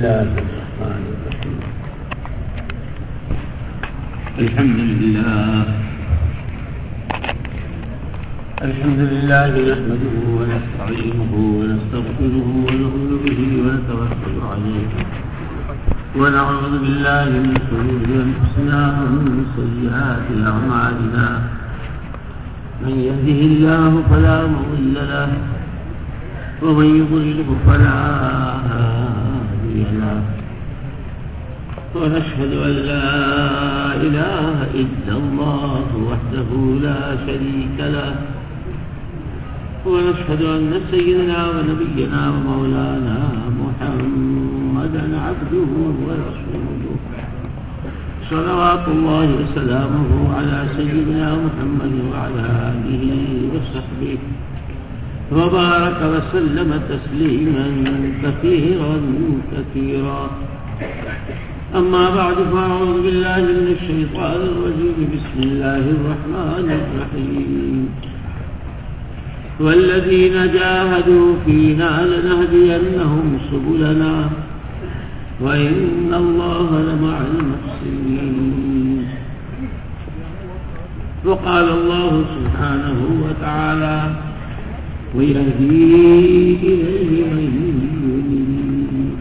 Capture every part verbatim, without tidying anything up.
الله الرحمن الرحيم الحمد لله الحمد لله نحمده ونستعينه ونستغفره ونؤمن به ونتوكل عليه ونعوذ بالله من شرور أنفسنا ومن سيئات أعمالنا من يهده الله فلا مضل له ومن يضلله فلا هادي له ونشهد أن لا إله إلا الله وحده لا شريك له ونشهد أن سيدنا ونبينا ومولانا محمدا عبده ورسوله صلوات الله وسلامه على سيدنا محمد وعلى آله وصحبه وبارك وسلم تسليما كثيرا كثيرا أما بعد فأعوذ بالله من الشيطان الرجيم بسم الله الرحمن الرحيم والذين جاهدوا فينا لنهدينهم سبلنا وإن الله لمع المحسنين وقال الله سبحانه وتعالى ويهدي إليه من ينيب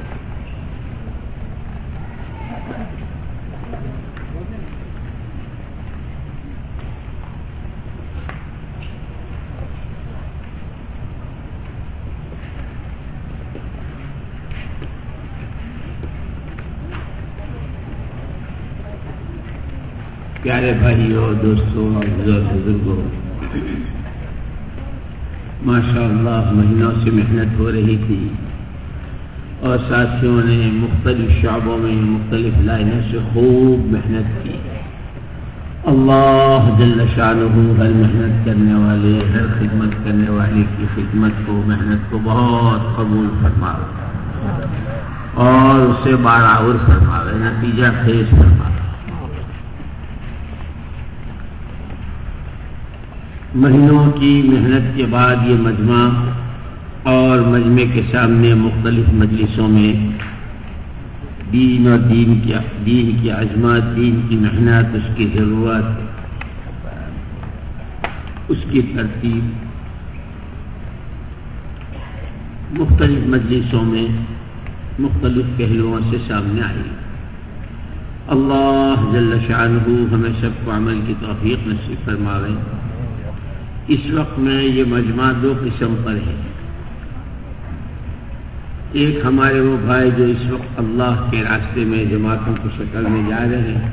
پیارے بھائیوں دوستوں اور بزرگوں ماشاء اللہ مہینوں سے محنت ہو رہی تھی اور ساتھیوں نے مختلف شعبوں میں مختلف لائنوں سے خوب محنت کی. اللہ جل شانہ ہر محنت کرنے والے ہر خدمت کرنے والے کی خدمت کو محنت کو بہت قبول فرماوے اور اسے بارآور فرماوے نتیجہ خیز فرماوے. مہینوں کی محنت کے بعد یہ مجمع اور مجمع کے سامنے مختلف مجلسوں میں دین اور دین کی دین کی عظمت دین کی محنت اس کی ضرورت اس کی ترتیب مختلف مجلسوں میں مختلف پہلوؤں سے سامنے آئی. اللہ جل شانہ ہمیں سب کو عمل کی توفیق نصیب فرماوے. اس وقت میں یہ مجمع دو قسم پر ہے. ایک ہمارے وہ بھائی جو اس وقت اللہ کے راستے میں جماعتوں کی شکل میں جا رہے ہیں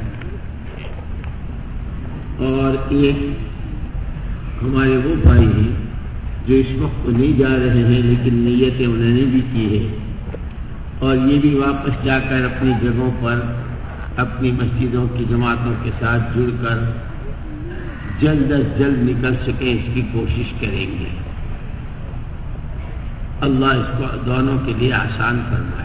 اور ایک ہمارے وہ بھائی ہیں جو اس وقت تو نہیں جا رہے ہیں لیکن نیتیں انہوں نے بھی کی ہے اور یہ بھی واپس جا کر اپنی جگہوں پر اپنی مسجدوں کی جماعتوں کے ساتھ جڑ کر جلد از جلد نکل سکے اس کی کوشش کریں گے. اللہ اس کو دونوں کے لیے آسان فرمائے.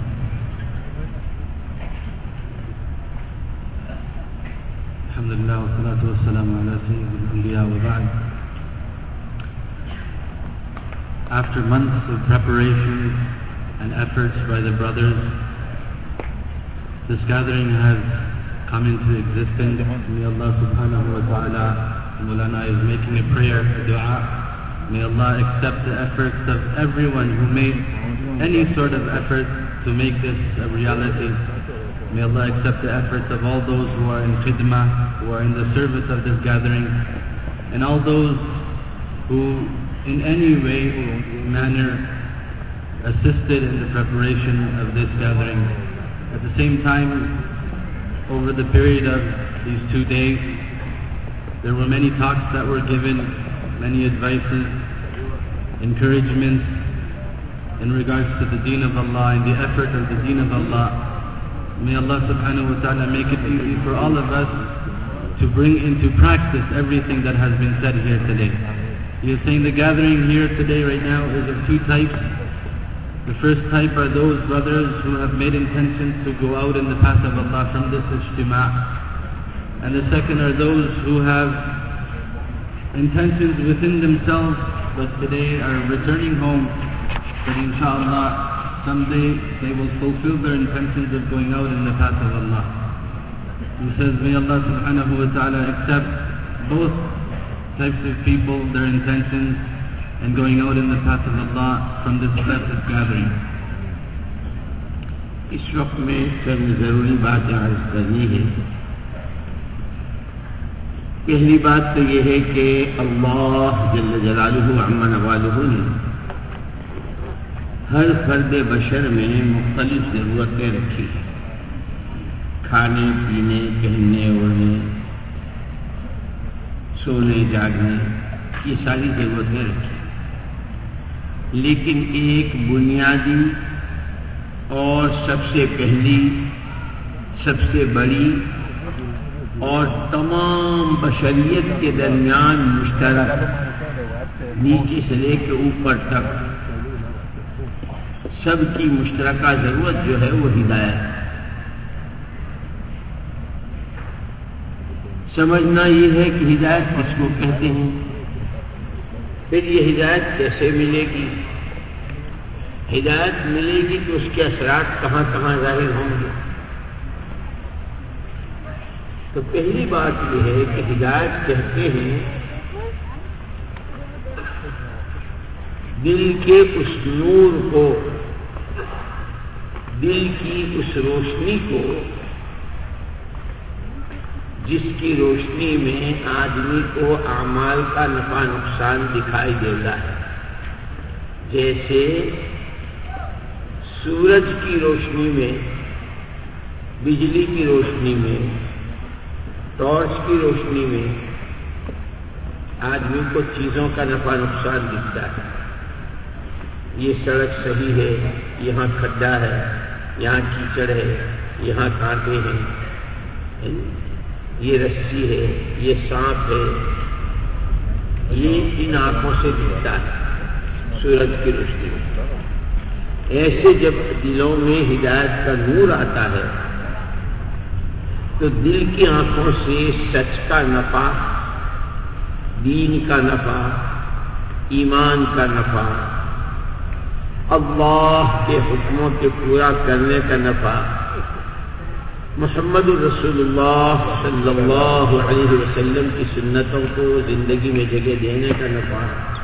الحمدللہ والصلاۃ والسلام علی سید الانبیاء وبعد. After months of preparation and efforts by the brothers, this gathering has come into existence. May Allah subhanahu wa ta'ala, Maulana is making a prayer, a dua. May Allah accept the efforts of everyone who made any sort of effort to make this a reality. May Allah accept the efforts of all those who are in khidmah, who are in the service of this gathering, and all those who in any way or manner assisted in the preparation of this gathering. At the same time, over the period of these two days, there were many talks that were given, many advices, encouragements in regards to the deen of Allah and the effort of the deen of Allah. May Allah subhanahu wa ta'ala make it easy for all of us to bring into practice everything that has been said here today. He is saying the gathering here today right now is of two types. The first type are those brothers who have made intentions to go out in the path of Allah from this ijtima'. And the second are those who have intentions within themselves but today are returning home, that inshallah someday they will fulfill their intentions of going out in the path of Allah. He says, may Allah subhanahu wa ta'ala accept both types of people, their intentions, and going out in the path of Allah from this blessed gathering. اس وقت میں چند ضروری باتیں عرض کرنی ہے. پہلی بات تو یہ ہے کہ اللہ جل جلالہ عما نوالہ نے ہر فرد بشر میں مختلف ضرورتیں رکھی ہیں. کھانے پینے، پہننے اوڑھنے، سونے جاگنے، یہ ساری ضرورتیں رکھی ہیں. لیکن ایک بنیادی اور سب سے پہلی، سب سے بڑی اور تمام بشریت کے درمیان مشترک، نیچے سے لے کے اوپر تک سب کی مشترکہ ضرورت جو ہے وہ ہدایت ہے. سمجھنا یہ ہے کہ ہدایت کس کو کہتے ہیں، پھر یہ ہدایت کیسے ملے گی. ہدایت ملے گی تو اس کے اثرات کہاں کہاں ظاہر ہوں گے. تو پہلی بات یہ ہے کہ ہدایت کہتے ہیں دل کے اس نور کو، دل کی اس روشنی کو جس کی روشنی میں آدمی کو اعمال کا نفع نقصان دکھائی دیتا ہے. جیسے سورج کی روشنی میں، بجلی کی روشنی میں، ٹارچ کی روشنی میں آدمی کو چیزوں کا نفع نقصان دکھتا ہے. یہ سڑک صحیح ہے، یہاں کھڈا ہے، یہاں کیچڑ ہے، یہاں کانٹے ہیں، یہ رسی ہے، یہ سانپ ہے. یہ ان آنکھوں سے دکھتا ہے سورج کی روشنی میں. ایسے جب دلوں میں ہدایت کا نور آتا ہے تو دل کی آنکھوں سے سچ کا نفع، دین کا نفع، ایمان کا نفع، اللہ کے حکموں کے پورا کرنے کا نفع، محمد رسول اللہ صلی اللہ علیہ وسلم کی سنتوں کو زندگی میں جگہ دینے کا نفع،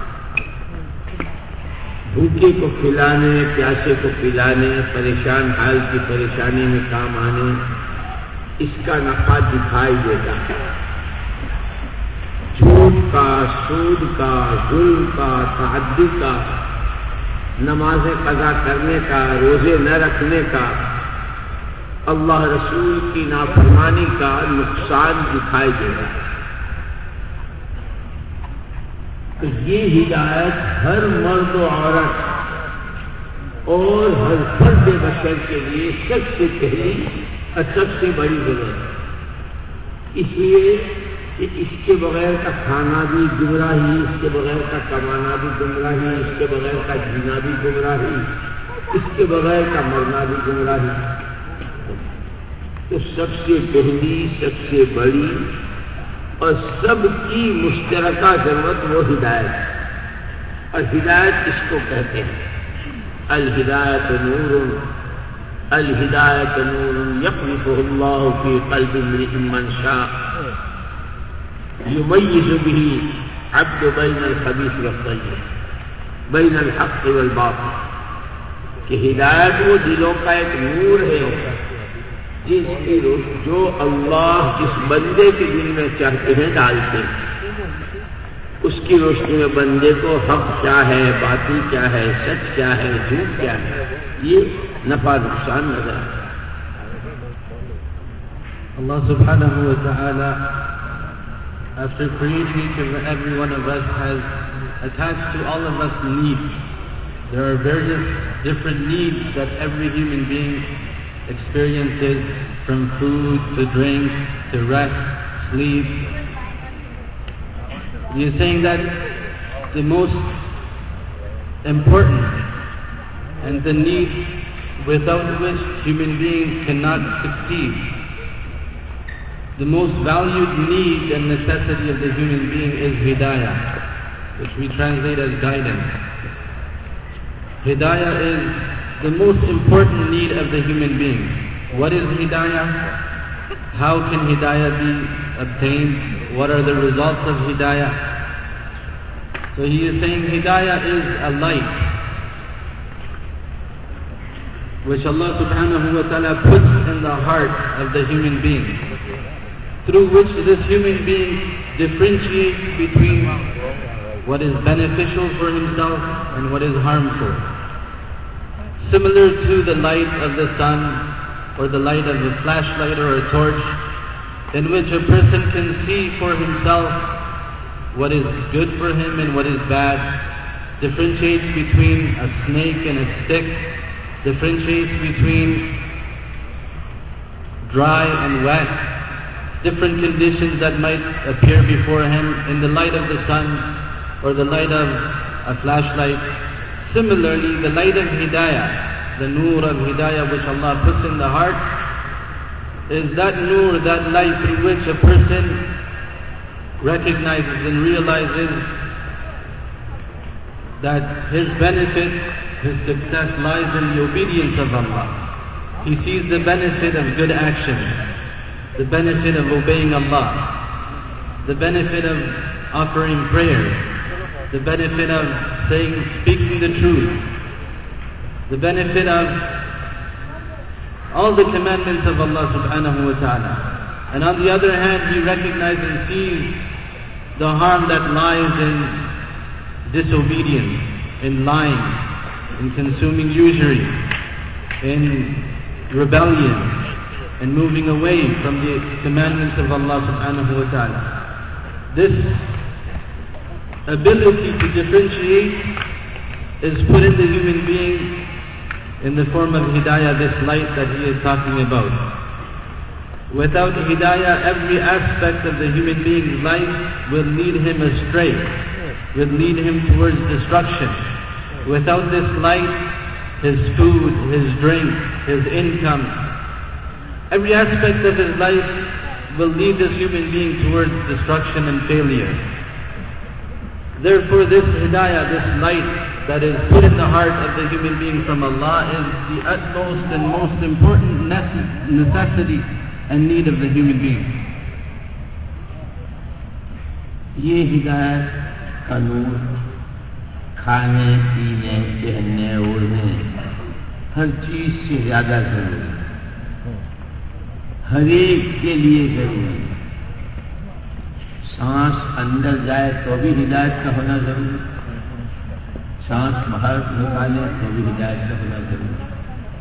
بھوکے کو کھلانے، پیاسے کو پلانے، پریشان حال کی پریشانی میں کام آنے، اس کا نفع دکھائی دیتا ہے. جھوٹ کا، سود کا، ظلم کا، تعدی کا، نمازیں قضا کرنے کا، روزے نہ رکھنے کا، اللہ رسول کی نافرمانی کا نقصان دکھائی دیتا ہے. تو یہ ہدایت ہر مرد و عورت اور ہر فرد بشر کے لیے سب سے پہلی اور سب سے بڑی ضرورت ہے. اس لیے کہ اس کے بغیر کا کھانا بھی گمراہی، اس کے بغیر کا کمانا بھی گمراہی، اس کے بغیر کا جینا بھی گمراہی، اس کے بغیر کا مرنا بھی گمراہی. تو سب سے پہلی، سب سے بڑی اور سب کی مشترکہ ضرورت وہ ہدایت ہے. اور ہدایت اس کو کہتے ہیں الہدایت نور، الہدایت نور یقذفہ اللہ فی قلب امرئ من شاء یمیز بہ عبد بین الخبیث والطیب، بین الحق والباطل. کہ ہدایت وہ دلوں کا ایک نور ہے جس کی جو اللہ جس بندے کے دل میں چاہتے ہیں ڈالتے ہیں. اس کی روشنی میں بندے کو حق کیا ہے، باطل کیا ہے، سچ کیا ہے، جھوٹ کیا ہے، یہ نفع نقصان نظر آتا ہے. Allah subhanahu wa ta'ala, after creating each and every one of us, has attached to all of us needs. There are various different needs that every human being experiences, from food to drink to rest, sleep. He is saying that the most important and the need without which human beings cannot succeed, the most valued need and necessity of the human being is hidayah, which we translate as guidance. Hidayah is the most important need of the human being. What is hidayah? How can hidayah be obtained? What are the results of hidayah? So he is saying hidayah is a light which Allah subhanahu wa ta'ala puts in the heart of the human being, through which this human being differentiates between what is beneficial for himself and what is harmful. Similar to the light of the sun or the light of a flashlight or a torch, in which a person can see for himself what is good for him and what is bad, differentiates between a snake and a stick, differentiates between dry and wet, different conditions that might appear before him in the light of the sun or the light of a flashlight. Similarly, the light of hidayah, the nur of hidayah which Allah puts in the heart, is that nur, that light through which a person recognizes and realizes that his benefit, his success lies in the obedience of Allah. He sees the benefit of good action, the benefit of obeying Allah, the benefit of offering prayer, the benefit of saying, speaking the truth, the benefit of all the commandments of Allah subhanahu wa ta'ala. And on the other hand, he recognizes and sees the harm that lies in disobedience, in lying, in consuming usury, in rebellion, and moving away from the commandments of Allah subhanahu wa ta'ala. This ability to differentiate is put in the human being in the form of hidayah, this light that he is talking about. Without hidayah, every aspect of the human being's life will lead him astray, will lead him towards destruction. Without this light, his food, his drink, his income, every aspect of his life will lead this human being towards destruction and failure. Therefore, this hidayah, this light that is put in the heart of the human being from Allah is the utmost and most important necessity and need of the human being. یہ ہدایت کا نور کھانے پینے پہننے اوڑھنے ہر چیز سے زیادہ ضروری ہے، ہر ایک کے لیے ضروری ہے. سانس اندر جائے تو بھی ہدایت کا ہونا ضروری ہے، سانس باہر نکالے تو بھی ہدایت کا ہونا ضروری ہے.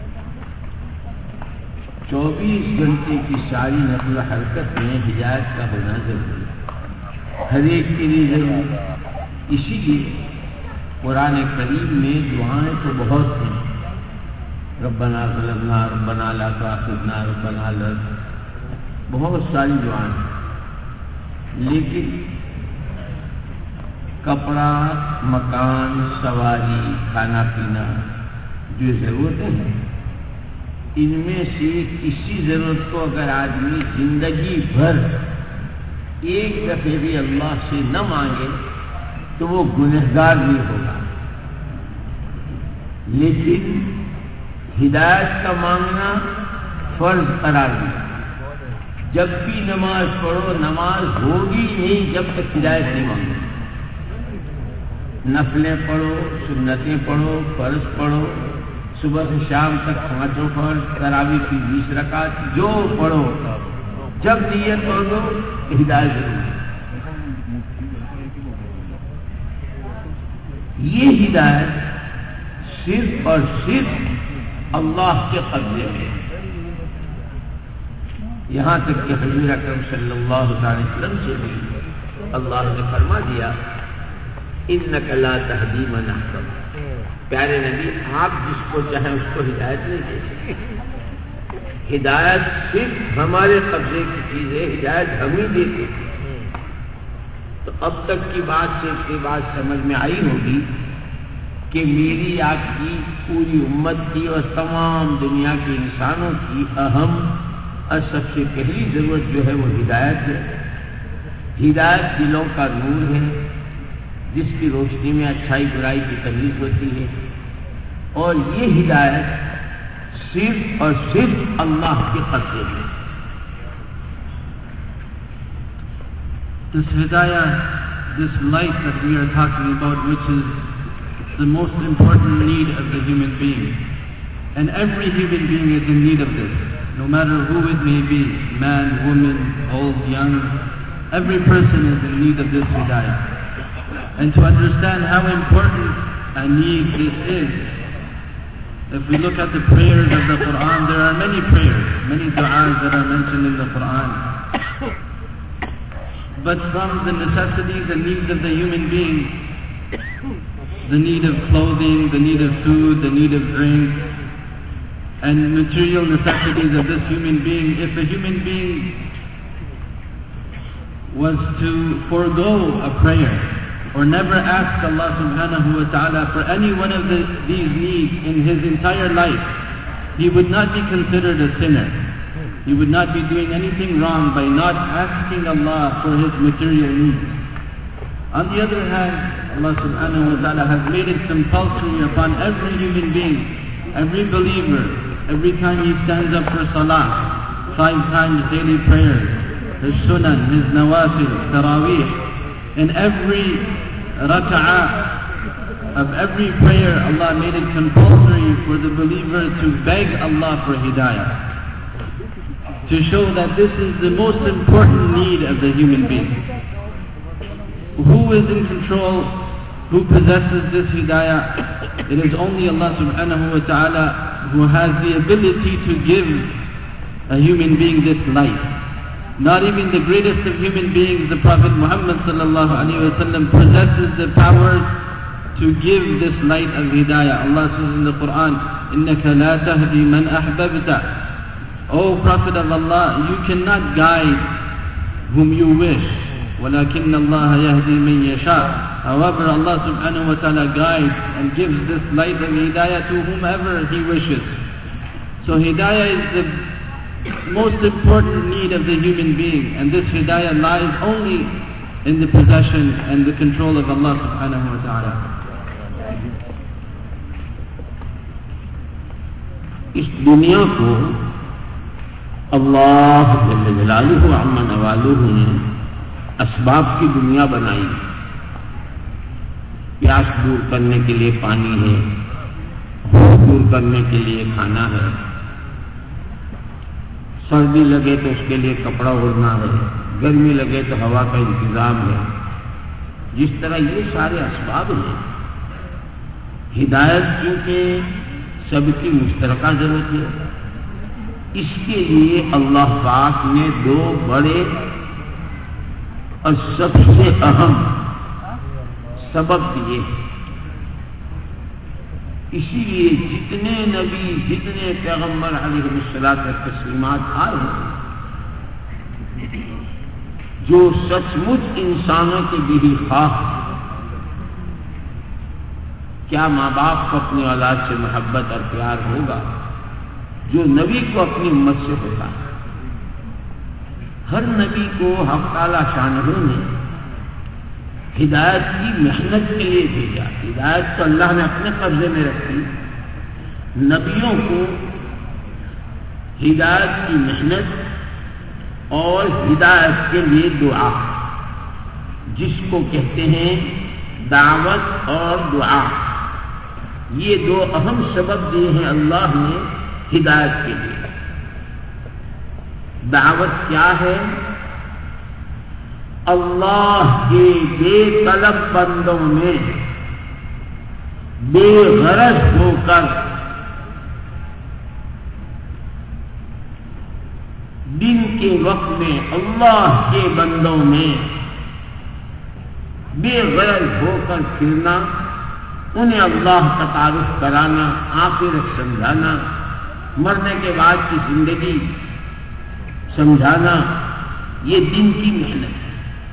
چوبیس گھنٹے کی ساری نقل و حرکت میں ہدایت کا ہونا ضروری ہے، ہر ایک کے لیے ضروری ہے. اسی لیے قرآن کریم میں دعائیں تو بہت ہیں، ربنا ظلمنا، ربنا لا تؤاخذنا، ربنا لا، بہت ساری دعائیں ہیں. لیکن کپڑا، مکان، سواری، کھانا پینا جو ضرورتیں ہیں، ان میں سے کسی ضرورت کو اگر آدمی زندگی بھر ایک دفعہ بھی اللہ سے نہ مانگے تو وہ گنہگار نہیں ہوگا. لیکن ہدایت کا مانگنا فرض قرار دیا. جب بھی نماز پڑھو، نماز ہوگی نہیں جب تک ہدایت نہیں مانگو. نفلیں پڑھو، سنتیں پڑھو، فرض پڑھو، صبح سے شام تک پانچوں فرض، تراویح کی بیس رکعت، جو پڑھو، جب نیت پڑھ دو ہدایت ضرور ہے. یہ ہدایت صرف اور صرف اللہ کے قبضے میں ہے. یہاں تک کہ حضور اکرم صلی اللہ علیہ وسلم سے بھی اللہ نے فرما دیا، انک لا تہدی من احببت، پیارے نبی آپ جس کو چاہیں اس کو ہدایت نہیں دے سکتے. ہدایت صرف ہمارے قبضے کی چیز ہے، ہدایت ہم ہی دیتے. تو اب تک کی بات سے اتنی بات سمجھ میں آئی ہوگی کہ میری آپ کی پوری امت کی اور تمام دنیا کے انسانوں کی اہم اور سب سے پہلی ضرورت جو ہے وہ ہدایت ہے. ہدایت دلوں کا نور ہے جس کی روشنی میں اچھائی برائی کی تمیز ہوتی ہے. اور یہ ہدایت صرف اور صرف اللہ کے قبضے میں. This hidayah, this light that we are talking about, which is the most important need of the human being. And every human being is in need of this, no matter who it may be, man, woman, old, young. Every person is in need of this hidayah. And to understand how important a need this is, if we look at the prayers of the Quran, there are many prayers, many du'as that are mentioned in the Quran. But from the necessities and needs of the human being, the need of clothing, the need of food, the need of drink, and material necessities of this human being, if a human being was to forego a prayer or never ask Allah subhanahu wa ta'ala for any one of the, these needs in his entire life, he would not be considered a sinner. He would not be doing anything wrong by not asking Allah for his material needs. On the other hand, Allah subhanahu wa ta'ala has made it compulsory upon every human being, every believer, every time he stands up for salah, five times daily prayers, his sunan, his nawafil, taraweeh, in every raka'ah of every prayer, Allah made it compulsory for the believer to beg Allah for hidayah, to show that this is the most important need of the human being. Who is in control? Who possesses this hidayah? It is only Allah subhanahu wa ta'ala who has the ability to give a human being this light. Not even the greatest of human beings, the Prophet Muhammad sallallahu alaihi wasallam, possesses the power to give this light of hidayah. Allah says in the Quran, إِنَّكَ لَا تَهْدِي مَنْ أَحْبَبْتَ. O Prophet of Allah, you cannot guide whom you wish. وَلَكِنَّ اللَّهَ يَهْدِي مَنْ يَشَاءُ. However, Allah subhanahu wa ta'ala guides and gives this light of hidayah to whomever He wishes. So hidayah is the most important need of the human being, and this hidayah lies only in the possession and the control of Allah subhanahu wa ta'ala. اس دنیا کو اللہ جل جلالہ عما نوالہ نے اسباب کی دنیا بنائی. پیاس دور کرنے کے لیے پانی ہے، بھوک دور کرنے کے لیے کھانا ہے، سردی لگے تو اس کے لیے کپڑا اوڑھنا ہے، گرمی لگے تو ہوا کا انتظام ہے. جس طرح یہ سارے اسباب ہیں، ہدایت کیونکہ سب کی مشترکہ ضرورت ہے، اس کے لیے اللہ پاک نے دو بڑے اور سب سے اہم سبب دیے. اسی لیے جتنے نبی، جتنے پیغمبر علیہ الصلوۃ والتسلیمات آئے ہیں، جو سچ مچ انسانوں کے بھی خواہ، کیا ماں باپ کو اپنی اولاد سے محبت اور پیار ہوگا جو نبی کو اپنی امت سے ہوتا ہے؟ ہر نبی کو حق تعالی شانہ نے ہدایت کی محنت کے لیے بھیجا. ہدایت تو اللہ نے اپنے قبضے میں رکھی، نبیوں کو ہدایت کی محنت اور ہدایت کے لیے دعا، جس کو کہتے ہیں دعوت اور دعا، یہ دو اہم سبب دیے ہیں اللہ نے ہدایت کے لیے. دعوت کیا ہے؟ اللہ کے بے طلب بندوں میں بے غرض ہو کر دن کے وقت میں اللہ کے بندوں میں بے غرض ہو کر پھرنا، انہیں اللہ کا تعارف کرانا، آخرت سمجھانا، مرنے کے بعد کی زندگی سمجھانا، یہ دن کی محنت ہے.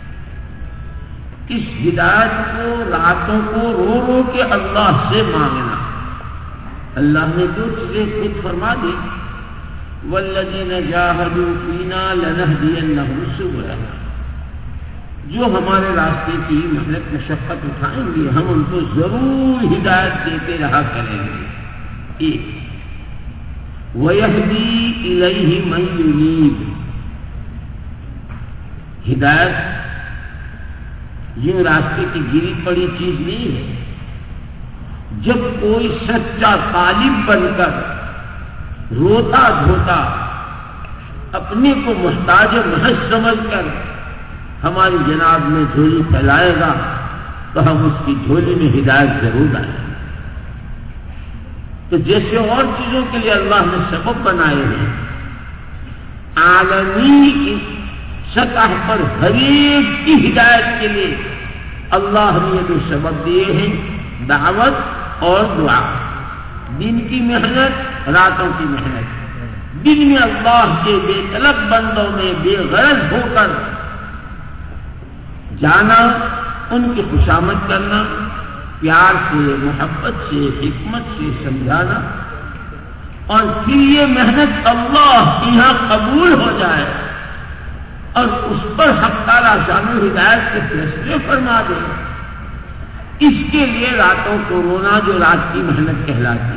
اس ہدایت کو راتوں کو رو رو کے اللہ سے مانگنا. اللہ نے جو چیزیں خود فرما دی، والذین جاہدوا فینا لنہدینہم سبلنا، جو ہمارے راستے کی محنت مشقت اٹھائیں گے ہم ان کو ضرور ہدایت دیتے رہا کریں گے. एक वयहदी इलैहि मन युनीब, हिदायत ये रास्ते की गिरी पड़ी चीज नहीं है। जब कोई सच्चा तालिब बनकर रोता धोता अपने को मुहताज महज समझकर हमारी जनाब में झोली फैलाएगा तो हम उसकी झोली में हिदायत जरूर डालेंगे। तो जैसे और चीजों के लिए अल्लाह ने सबब बनाए हैं, आलमी सतह पर हर एक की हिदायत के लिए अल्लाह ने ये जो सबब दिए हैं, दावत और दुआ, दिन की मेहनत, रातों की मेहनत, दिन में अल्लाह के बेतलब बंदों में बेगरज होकर जाना, उनकी खुशामद करना, प्यार से, मोहब्बत से, हिकमत से समझाना, और फिर ये मेहनत अल्लाह की यहां कबूल हो जाए और उस पर हक ताला शानो हिदायत के फैसले फरमा दे। इसके लिए रातों को रोना जो रात की मेहनत कहलाती है।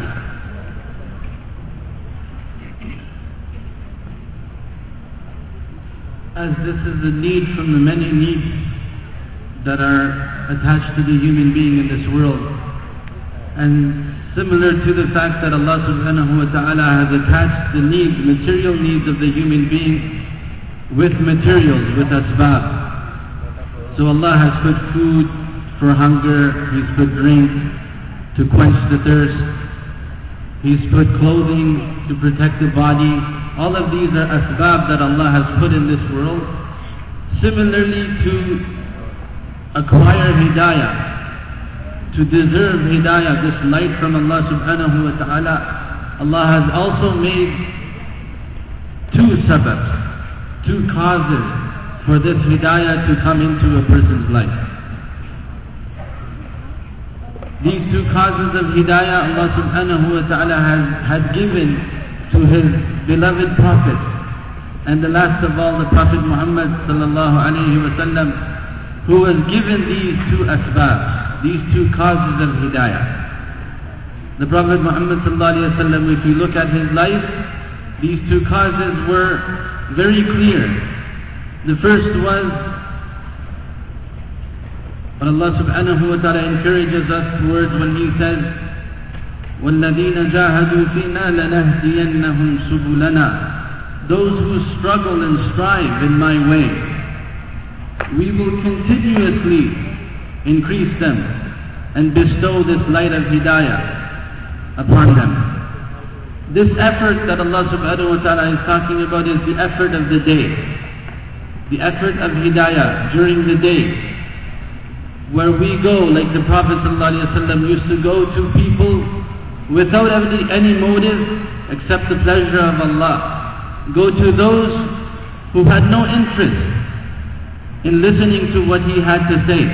As this is a need from the many needs that are attached to the human being in this world, and similar to the fact that Allah subhanahu wa ta'ala has attached the needs, material needs of the human being with materials, with asbab. So Allah has put food for hunger, He's put drink to quench the thirst, He's put clothing to protect the body. All of these are asbab that Allah has put in this world. Similarly, to acquire hidayah, to deserve hidayah, this light from Allah subhanahu wa ta'ala, Allah has also made two sababs, two causes for this hidayah to come into a person's life. These two causes of hidayah Allah subhanahu wa ta'ala has, has given to His beloved Prophet, and the last of all, the Prophet Muhammad sallallahu alayhi wa sallam, who was given these two asbab, these two causes of hidayah. The Prophet Muhammad sallallahu alayhi wa sallam, if you look at his life, these two causes were very clear. The first was what Allah subhanahu wa ta'ala encourages us towards when He says, وَالَّذِينَ جَاهَدُوا فِينَا لَنَهْدِيَنَّهُمْ سُبُلَنَا, those who struggle and strive in my way, we will continuously increase them and bestow this light of hidayah upon them. This effort that Allah subhanahu wa ta'ala is talking about is the effort of the day, the effort of hidayah during the day, where we go, like the Prophet ﷺ used to go to people without any, any motive except the pleasure of Allah. Go to those who had no interest in listening to what he had to say,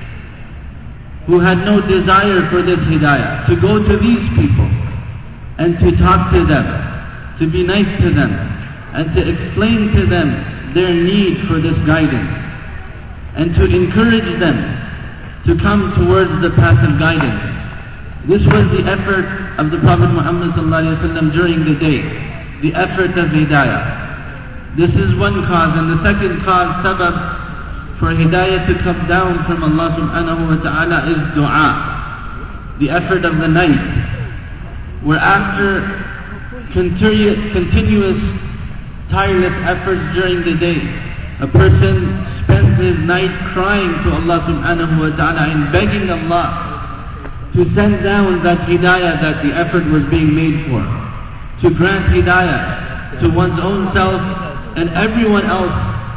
who had no desire for this hidayah, to go to these people and to talk to them, to be nice to them, and to explain to them their need for this guidance, and to encourage them to come towards the path of guidance. This was the effort of the Prophet Muhammad ﷺ during the day, the effort of hidayah. This is one cause, and the second cause, sabab, for hidayah to come down from Allah subhanahu wa ta'ala is dua, the effort of the night, where after continuous, continuous tireless efforts during the day, a person spends his night crying to Allah subhanahu wa ta'ala and begging Allah to send down that hidayah that the effort was being made for, to grant hidayah to one's own self and everyone else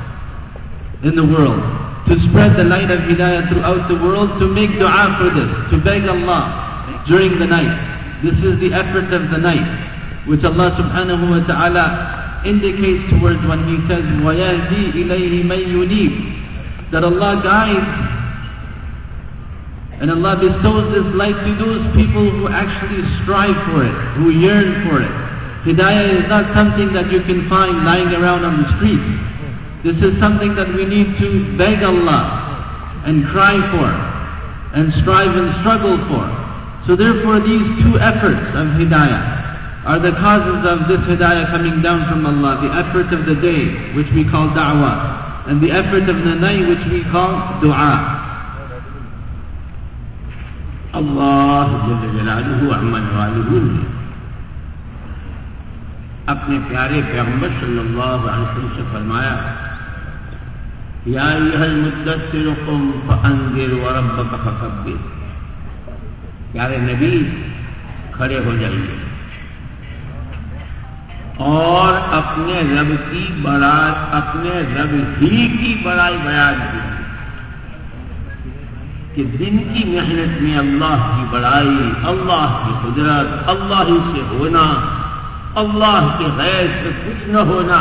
in the world, to spread the light of hidayah throughout the world, to make dua for this, to beg Allah during the night. This is the effort of the night, which Allah subhanahu wa ta'ala indicates towards when He says, وَيَهْدِي إِلَيْهِ مَن يُنِيبُ, that Allah guides and Allah bestows this light to those people who actually strive for it, who yearn for it. Hidayah is not something that you can find lying around on the street. This is something that we need to beg Allah and cry for and strive and struggle for. So therefore these two efforts of hidayah are the causes of this hidayah coming down from Allah. The effort of the day, which we call da'wah, and the effort of the night, which we call dua. Allah جل جلالہ عمن والہ نے اپنے پیارے پیغمبر صلی اللہ علیہ وسلم سے فرمایا یا ایھا المدثر قم فانذر وربک فکبر. پیارے نبی کھڑے ہو جائیے اور اپنے رب کی بڑائی اپنے رب ہی کی بڑائی بیان کیجیے کہ دن کی محنت میں اللہ کی بڑائی، اللہ کی قدرت، اللہ ہی سے ہونا، اللہ کے غیر سے کچھ نہ ہونا،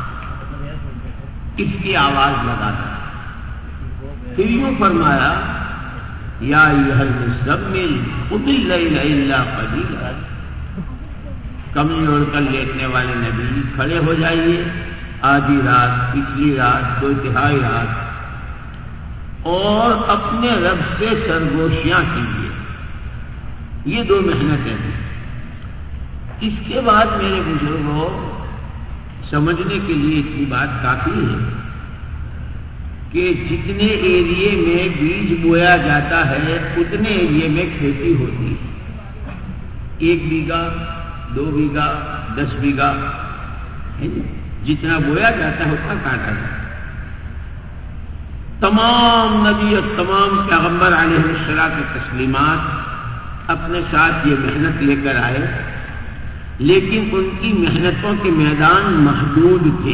اس کی آواز لگانا. پھر یوں فرمایا یا ایھا المزمل قم اللیل الا قلیلا. کمزور اوڑھ کر لیٹنے والے نبی کھڑے ہو جائیے آدھی رات، پچھلی رات، دو تہائی رات، اور اپنے رب سے سرگوشیاں کیجیے. یہ دو محنتیں ہیں. اس کے بعد میرے بزرگوں سمجھنے کے لیے اتنی بات کافی ہے کہ جتنے ایریے میں بیج بویا جاتا ہے اتنے ایریے میں کھیتی ہوتی ہے. ایک بیگھا، دو بیگھا، دس بیگھا، جتنا بویا جاتا ہے اتنا کاٹا جاتا ہے. تمام نبی اور تمام پیغمبر علیہ الصلوۃ والتسلیمات اپنے ساتھ یہ محنت لے کر آئے، لیکن ان کی محنتوں کے میدان محدود تھے.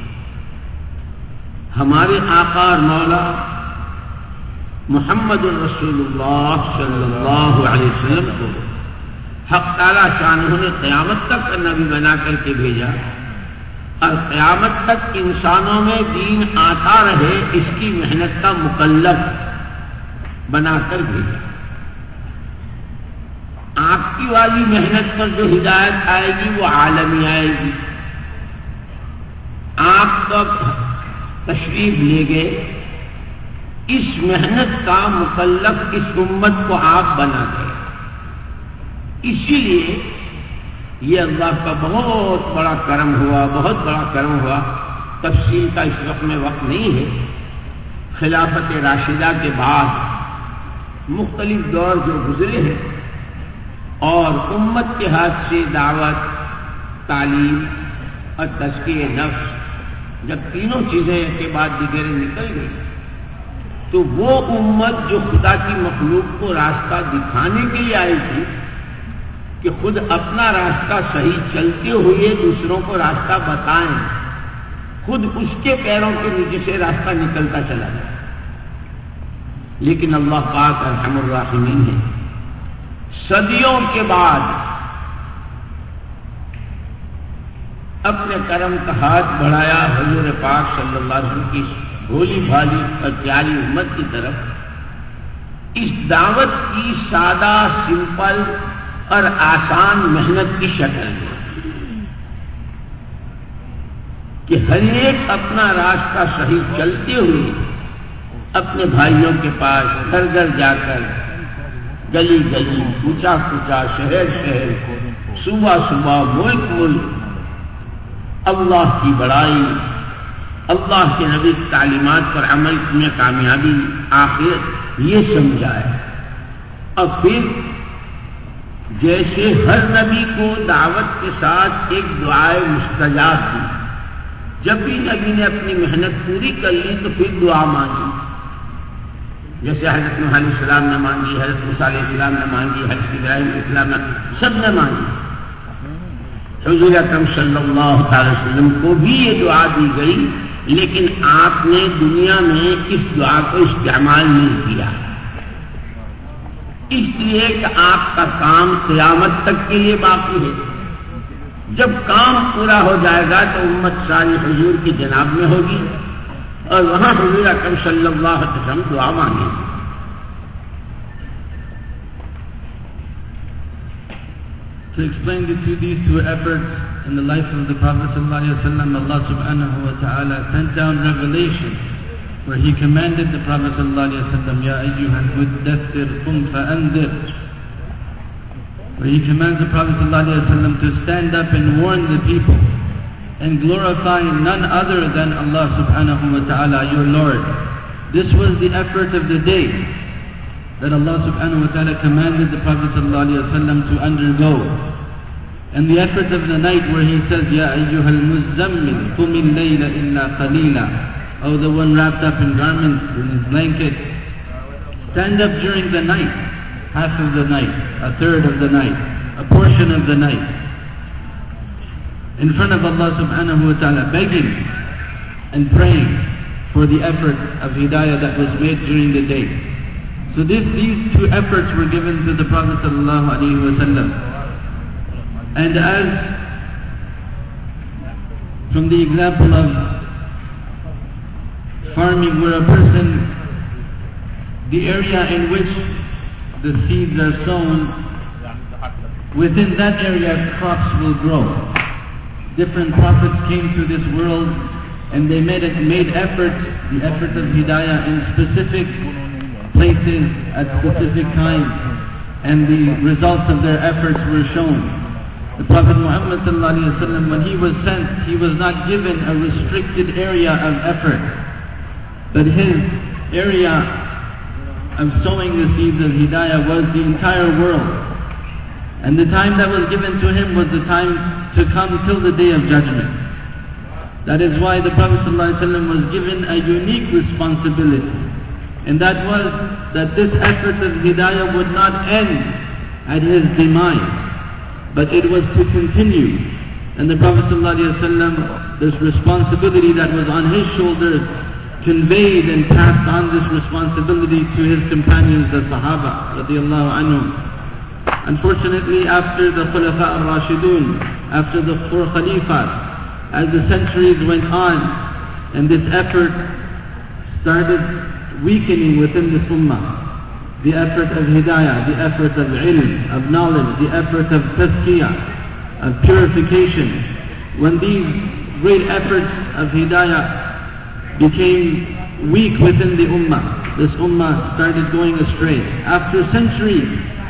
ہمارے آقا اور مولا محمد الرسول اللہ صلی اللہ علیہ وسلم کو حق تعالیٰ شانہ نے قیامت تک کا نبی بنا کر کے بھیجا اور قیامت تک انسانوں میں دین آتا رہے اس کی محنت کا مکلف بنا کر بھیجا. آپ کی والی محنت پر جو ہدایت آئے گی وہ عالمی آئے گی. آپ تو تشریف لے گئے، اس محنت کا مکلف اس امت کو آپ بنا گئے. اسی لیے یہ اللہ کا بہت بڑا کرم ہوا، بہت بڑا کرم ہوا. تفصیل کا اس وقت میں وقت نہیں ہے. خلافت راشدہ کے بعد مختلف دور جو گزرے ہیں اور امت کے ہاتھ سے دعوت، تعلیم اور تزکیہ نفس جب تینوں چیزیں کے بعد دیگریں نکل گئی تو وہ امت جو خدا کی مخلوق کو راستہ دکھانے کے لیے آئی تھی کہ خود اپنا راستہ صحیح چلتے ہوئے دوسروں کو راستہ بتائیں، خود اس کے پیروں کے نیچے سے راستہ نکلتا چلا جائے. لیکن اللہ پاک ارحم الراحمین ہے، صدیوں کے بعد اپنے کرم کا ہاتھ بڑھایا حضور پاک صلی اللہ علیہ وسلم کی بھولی بھالی اور پیاری امت کی طرف اس دعوت کی سادہ، سمپل اور آسان محنت کی شکل میں کہ ہر ایک اپنا راستہ صحیح چلتے ہوئے اپنے بھائیوں کے پاس گھر گھر جا کر، گلی گلی، کوچا کوچا، شہر شہر، صوبہ صوبہ، ملک ملک اللہ کی بڑائی، اللہ کے نبی کی تعلیمات پر عمل میں کامیابی، آخرت، یہ سمجھائے. اور پھر جیسے ہر نبی کو دعوت کے ساتھ ایک دعائے مستجاب دی، جب بھی نبی نے اپنی محنت پوری کر لی تو پھر دعا مانگی. جیسے حضرت نوح علیہ السلام نے مانگی، حضرت موسیٰ علیہ السلام نے مانگی، حضرت ابراہیم علیہ السلام نے، سب نے مانگی. حضور اکرم صلی اللہ علیہ وسلم کو بھی یہ دعا دی گئی، لیکن آپ نے دنیا میں اس دعا کو استعمال نہیں کیا، اس لیے کہ آپ کا کام قیامت تک کے لیے باقی ہے. جب کام پورا ہو جائے گا تو امت ساری حضور کی جناب میں ہوگی اور وہاں حضور اکرم صلی اللہ علیہ وسلم دعا مانگیں گے. To explain to you these two efforts in the life of the Prophet ﷺ, Allah subhanahu wa ta'ala sent down revelation where He commanded the Prophet ﷺ, Ya ayyuhal muddathir qum fa'anzir. where he commands the Prophet ﷺ to stand up and warn the people and glorify none other than Allah subhanahu wa ta'ala, your Lord. This was the effort of the day that Allah subhanahu wa ta'ala commanded the Prophet ﷺ to undergo. And the effort of the night where he says, Ya ayyuhal muzammil, qum al-layla illa qalila. Oh, the one wrapped up in garments, in his blanket. Stand up during the night, half of the night, a third of the night, a portion of the night, in front of Allah subhanahu wa ta'ala, begging and praying for the effort of hidayah that was made during the day. So this, these two efforts were given to the Prophet sallallahu alaihi wasallam. And as from the example of farming, where a person, the area in which the seeds are sown, within that area crops will grow. Different prophets came to this world and they made, it, made effort, the effort of hidayah in specific places at specific times, and the results of their efforts were shown. The Prophet Muhammad sallallahu alaihi wasallam, when he was sent, he was not given a restricted area of effort, but his area of sowing the seeds of hidayah was the entire world. And the time that was given to him was the time to come till the Day of Judgment. That is why the Prophet ﷺ was given a unique responsibility. And that was that this effort of hidayah would not end at his demise, but it was to continue. And the Prophet ﷺ, this responsibility that was on his shoulders, conveyed and passed on this responsibility to his companions, the Sahaba radiallahu anhum. Unfortunately, after the Khulafa al-Rashidun, after the four Khalifas, as the centuries went on and this effort started weakening within this ummah, the effort of hidayah, the effort of ilm, of knowledge, the effort of tazkiyah, of purification, when these great efforts of hidayah became weak within the ummah, this ummah started going astray. After centuries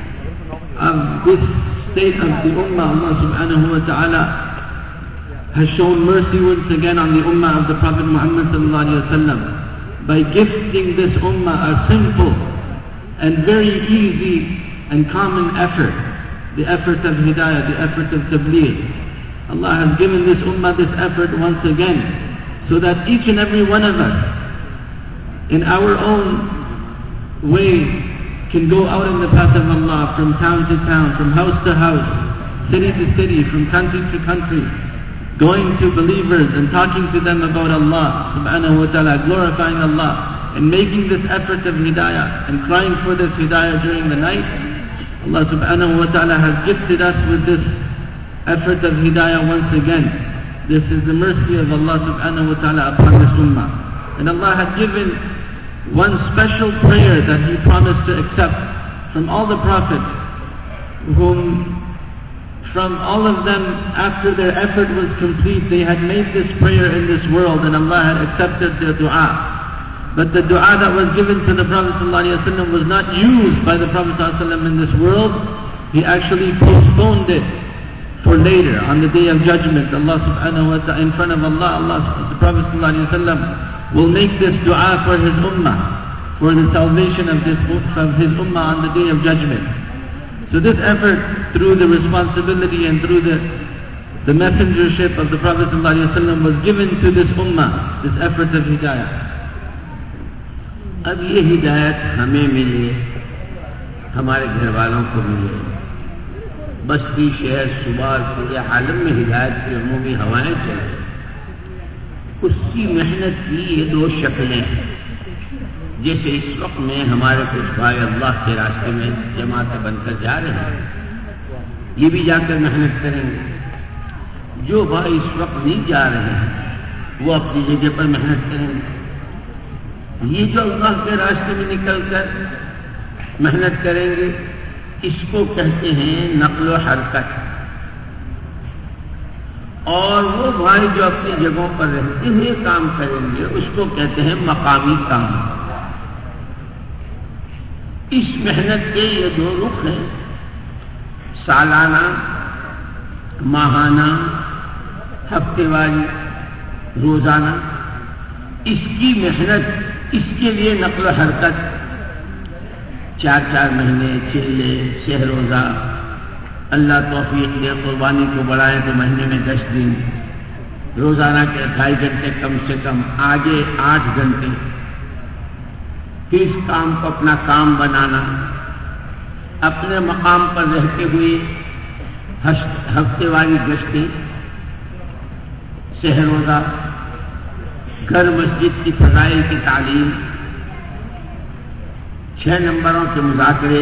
of this state of the ummah, Allah subhanahu wa ta'ala has shown mercy once again on the ummah of the Prophet Muhammad sallallahu alaihi wasallam by gifting this ummah a simple and very easy and common effort, the effort of hidayah, the effort of tabligh. Allah has given this ummah this effort once again, so that each and every one of us, in our own way, can go out in the path of Allah from town to town, from house to house, city to city, from country to country, going to believers and talking to them about Allah subhanahu wa ta'ala, glorifying Allah, and making this effort of hidayah and crying for this hidayah during the night. Allah subhanahu wa ta'ala has gifted us with this effort of hidayah once again. This is the mercy of Allah subhanahu wa ta'ala upon this ummah. And Allah had given one special prayer that He promised to accept from all the prophets, whom from all of them, after their effort was complete, they had made this prayer in this world and Allah had accepted their dua. But the dua that was given to the Prophet ﷺ was not used by the Prophet ﷺ in this world. He actually postponed it for later, on the Day of Judgment. Allah subhanahu wa ta'ala, in front of Allah, Allah, the Prophet ﷺ will make this dua for his ummah, for the salvation of, this, of his ummah on the Day of Judgment. So this effort, through the responsibility and through the, the messengership of the Prophet ﷺ, was given to this ummah, this effort of hidayah. अब ये हिदायत हमें मिले, हमारे घर वालों को मिले, बस्ती, शहर, सुबार, पूरे आलम में हिदायत की अमूमी हवाएं चले, उसकी मेहनत की ये दो शक्लें हैं। जैसे इस वक्त में हमारे कुछ भाई अल्लाह के रास्ते में जमातें बनकर जा रहे हैं, ये भी जाकर मेहनत करेंगे। जो भाई इस वक्त नहीं जा रहे हैं वो अपनी जगह पर मेहनत करेंगे। ये जो अल्लाह के रास्ते में निकलकर मेहनत करेंगे, इसको कहते हैं नक्ल हरकत। और वो भाई जो अपनी जगहों पर रहते हुए काम करेंगे, उसको कहते हैं मकामी काम। इस मेहनत के ये दो रुख हैं। سالانہ، ماہانہ، ہفتے واری، روزانہ، اس کی محنت، اس کے لیے نقل و حرکت، چار چار مہینے چلے سہ روزہ، اللہ توفیق دے قربانی کو بڑھائے تو مہینے میں دس دن، روزانہ کے ڈھائی گھنٹے کم سے کم، آگے آٹھ گھنٹے، پھر اس کام کو اپنا کام بنانا، اپنے مقام پر رہتے ہوئے ہفتے والی گشتیں، سہ روزہ، گھر مسجد کی فضائل کی تعلیم، چھ نمبروں کے مذاکرے،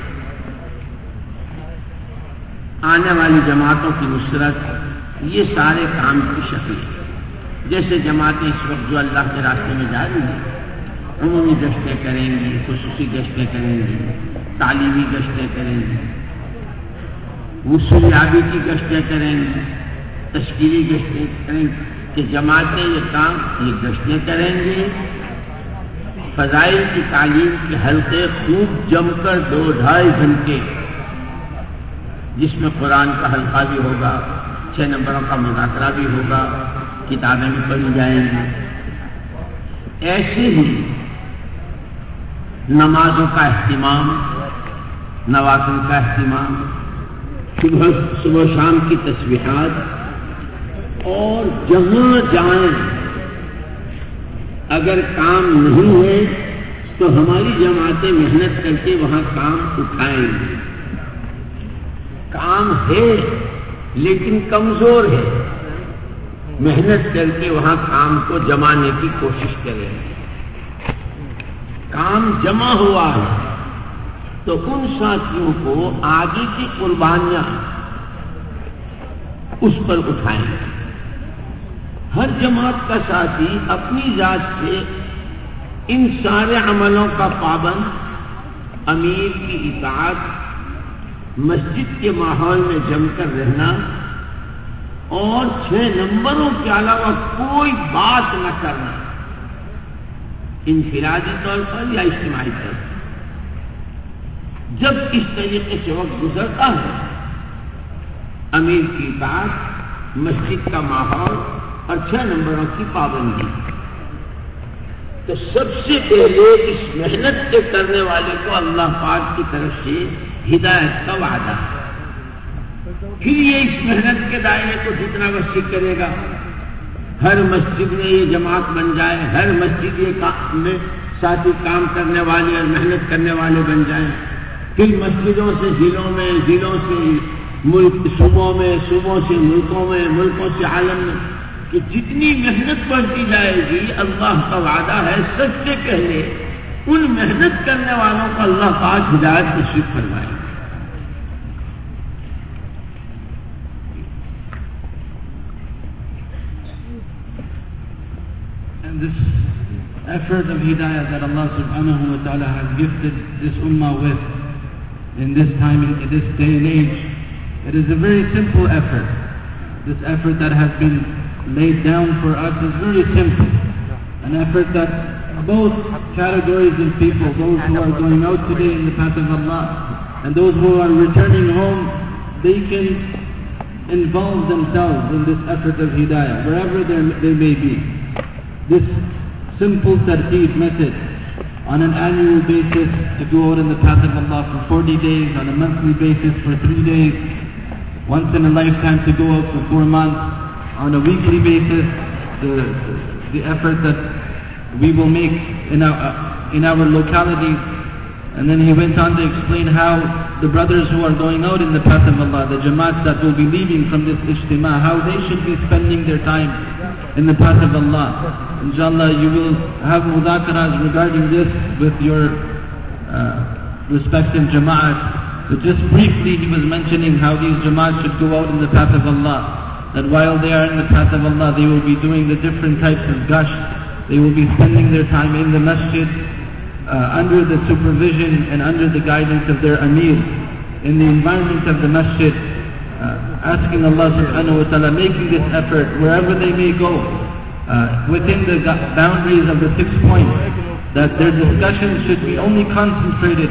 آنے والی جماعتوں کی نصرت، یہ سارے کام کی شکل ہے۔ جیسے جماعتیں اس وقت جو اللہ کے راستے میں جا رہی ہیں، عمومی گشتیں کریں گی، خصوصی گشتیں کریں گی، تعلیمی گشتیں کریں گی، وصولیابی کی گشتیں کریں گی، تشکیلی گشتیں کریں گی، کہ جماعتیں یہ کام یہ گشتیں کریں گی، فضائل کی تعلیم کے حلقے خوب جم کر دو ڈھائی گھنٹے، جس میں قرآن کا حلقہ بھی ہوگا، چھ نمبروں کا مذاکرہ بھی ہوگا، کتابیں بھی پڑھی جائیں گی۔ ایسے ہی نمازوں کا اہتمام، نوافل کا اہتمام، صبح صبح شام کی تسبیحات، اور جہاں جائیں اگر کام نہیں ہے تو ہماری جماعتیں محنت کر کے وہاں کام اٹھائیں گے۔ کام ہے لیکن کمزور ہے، محنت کر کے وہاں کام کو جمانے کی کوشش کریں گے۔ کام جمع ہوا ہے تو ان ساتھیوں کو آگے کی قربانیاں اس پر اٹھائیں گے۔ ہر جماعت کا ساتھی اپنی ذات سے ان سارے عملوں کا پابند، امیر کی اطاعت، مسجد کے ماحول میں جم کر رہنا، اور چھ نمبروں کے علاوہ کوئی بات نہ کرنا، انفرادی طور پر یا اجتماعی طور پر۔ جب اس طریقے سے وقت گزرتا ہے، امیر کی اطاعت، مسجد کا ماحول اور چھ نمبروں کی پابندی، تو سب سے پہلے اس محنت کے کرنے والے کو اللہ پاک کی طرف سے ہدایت کا وعدہ ہے۔ پھر یہ اس محنت کے دائرے کو جتنا وسیع کرے گا، ہر مسجد میں یہ جماعت بن جائے، ہر مسجد یہ کام میں ساتھی کام کرنے والے اور محنت کرنے والے بن جائیں، پھر مسجدوں سے ضلعوں میں، ضلعوں سے ملک، صوبوں میں، صوبوں سے ملکوں میں، ملکوں سے عالم میں، کہ جتنی محنت بڑھتی جائے گی، اللہ کا وعدہ ہے سب سے پہلے ان محنت کرنے والوں کو اللہ پاک ہدایت نصیب فرمائے گا۔ And this effort of hidayah that Allah subhanahu wa ta'ala has gifted this ummah with in this time, in this day and age, it is a very simple effort. This effort that has been laid down for us is very simple. An effort that both categories of people, those who are going out today in the path of Allah and those who are returning home, they can involve themselves in this effort of hidayah, wherever they may be. This simple tarteeb method, on an annual basis to go out in the path of Allah for forty days, on a monthly basis for three days, once in a lifetime to go out for four months, on a weekly basis, the, the effort that we will make in our, uh, in our localities. And then he went on to explain how the brothers who are going out in the path of Allah, the jamaats that will be leaving from this ijtima, how they should be spending their time in the path of Allah. Inshallah, you will have mudhakaras regarding this with your uh, respective jamaat. But just briefly, he was mentioning how these jamaat should go out in the path of Allah. That while they are in the path of Allah, they will be doing the different types of gush. They will be spending their time in the masjid, uh, under the supervision and under the guidance of their amir, in the environment of the masjid, uh, asking Allah subhanahu wa ta'ala, making this effort wherever they may go, uh, within the boundaries of the six points, that their discussions should be only concentrated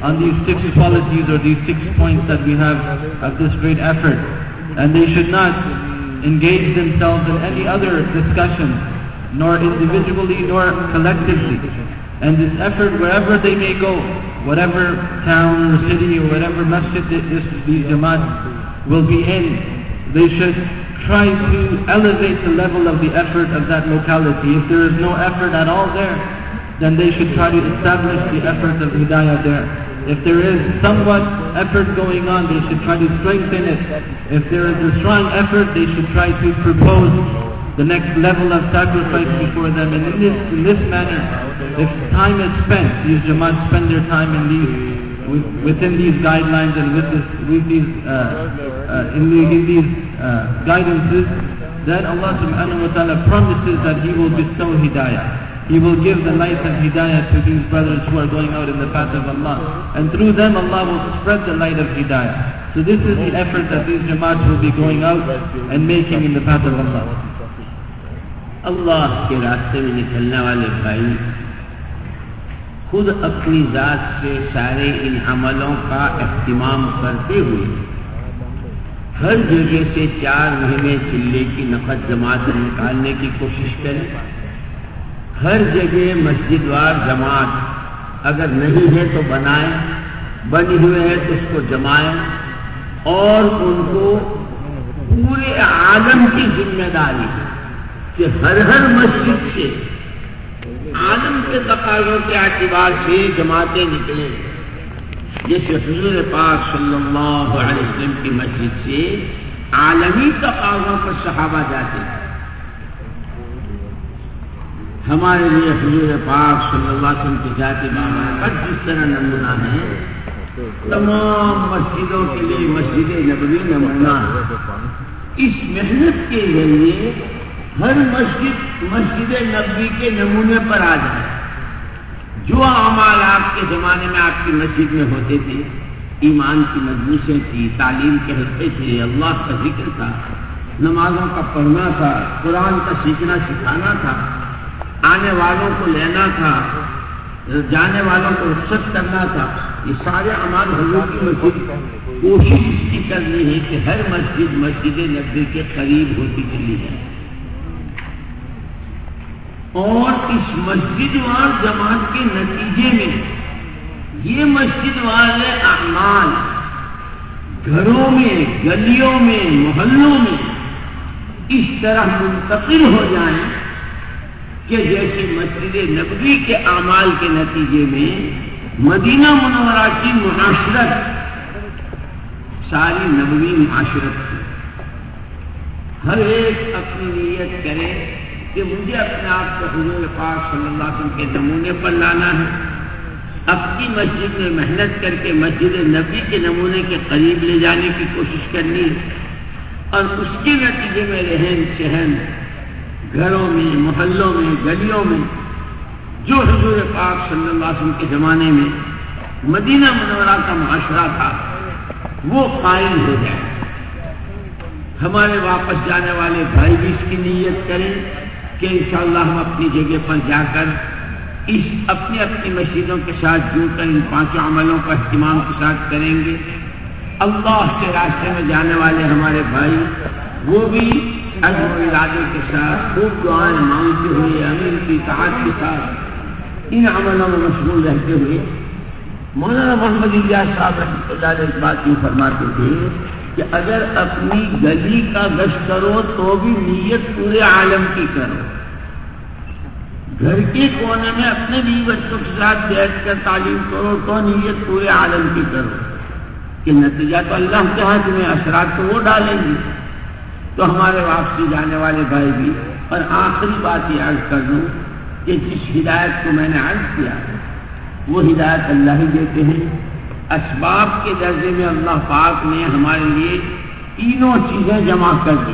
on these six qualities or these six points that we have of this great effort. And they should not engage themselves in any other discussion, nor individually nor collectively. And this effort, wherever they may go, whatever town or city or whatever masjid this, these jamaats will be in, they should try to elevate the level of the effort of that locality. If there is no effort at all there, then they should try to establish the effort of hidayah there. If there is somewhat effort going on, they should try to strengthen it. If there is a strong effort, they should try to propose the next level of sacrifice before them. And in this, in this manner, if time is spent, these jamaats spend their time in these, within these guidelines and with, this, with these, uh, uh, in, the, in these uh, guidances, then Allah subhanahu wa ta'ala promises that He will bestow hidayah. He will give the light of hidayah to these brothers who are going out in the path of Allah. And through them Allah will spread the light of hidayah. So this is the effort that these jamaats will be going out and making in the path of Allah. اللہ کے راستے میں نکلنے والے بھائی خود اپنی ذات سے سارے ان عملوں کا اہتمام کرتے ہوئے ہر جگہ سے چار مہینے چلے کی نقد جماعت نکالنے کی کوشش کریں. ہر جگہ مسجد وار جماعت اگر نہیں ہے تو بنائیں، بنی ہوئے ہے تو اس کو جمائیں اور ان کو پورے عالم کی ذمہ داری کہ ہر ہر مسجد سے عالم کے تقاضوں کے اعتبار سے جماعتیں نکلیں. جیسے حضور پاک صلی اللہ علیہ وسلم کی مسجد سے عالمی تقاضوں پر صحابہ جاتے ہیں. ہمارے لیے حضور پاک صلی اللہ علیہ وسلم کی ذات بابرکت جس طرح نمونہ ہے، تمام مسجدوں کے لیے مسجد نبوی نمونہ ہے. اس محنت کے ذریعے ہر مسجد مسجد نبوی کے نمونے پر آ جائے. جو اعمال آپ کے زمانے میں آپ کی مسجد میں ہوتے تھے، ایمان کی مجلسیں تھی، تعلیم کے حلقے تھے، اللہ کا ذکر تھا، نمازوں کا پڑھنا تھا، قرآن کا سیکھنا سکھانا تھا، آنے والوں کو لینا تھا، جانے والوں کو رخصت کرنا تھا، یہ سارے اعمال حضور کی مسجد کوشش اس کی کرنی ہے کہ ہر مسجد مسجد نبوی کے قریب ہوتی چلی جائے. اور اس مسجد وار جماعت کے نتیجے میں یہ مسجد والے اعمال گھروں میں، گلیوں میں، محلوں میں اس طرح منتقل ہو جائیں کہ جیسے مسجد نبوی کے اعمال کے نتیجے میں مدینہ منورہ کی معاشرت ساری نبوی معاشرت تھی. ہر ایک اپنی نیت کرے کہ مجھے اپنے آپ کو حضور پاک صلی اللہ علیہ وسلم کے نمونے پر لانا ہے، اپنی مسجد میں محنت کر کے مسجد نبی کے نمونے کے قریب لے جانے کی کوشش کرنی ہے، اور اس کے نتیجے میں رہن سہن گھروں میں، محلوں میں، گلیوں میں جو حضور پاک صلی اللہ علیہ وسلم کے زمانے میں مدینہ منورہ کا معاشرہ تھا وہ قائم ہو جائے. ہمارے واپس جانے والے بھائی بھی اس کی نیت کریں کہ انشاءاللہ ہم اپنی جگہ پر جا کر اس اپنی اپنی مسجدوں کے ساتھ جڑ کر ان پانچوں عملوں کا اہتمام کے ساتھ کریں گے. اللہ کے راستے میں جانے والے ہمارے بھائی وہ بھی عزم و ارادے کے ساتھ خوب دعائیں مانگتے ہوئے امیر کی اطاعت کے ساتھ ان عملوں میں مشغول رہتے ہوئے. مولانا محمد الیاس صاحب رحمۃ اللہ علیہ اس بات یوں فرماتے تھے کہ اگر اپنی گلی کا گشت کرو تو بھی نیت پورے عالم کی کرو. گھر کے کونے میں اپنے بھی بچوں کے ساتھ بیٹھ کر تعلیم کرو تو نیت پورے عالم کی کرو کہ نتیجہ تو اللہ کے ہاتھ میں، اثرات تو وہ ڈالیں گے. تو ہمارے واپسی جانے والے بھائی بھی. اور آخری بات یہ عرض کر دوں کہ جس ہدایت کو میں نے عرض کیا وہ ہدایت اللہ ہی دیتے ہیں. اسباب کے درجے میں اللہ پاک نے ہمارے لیے تینوں چیزیں جمع کر دی.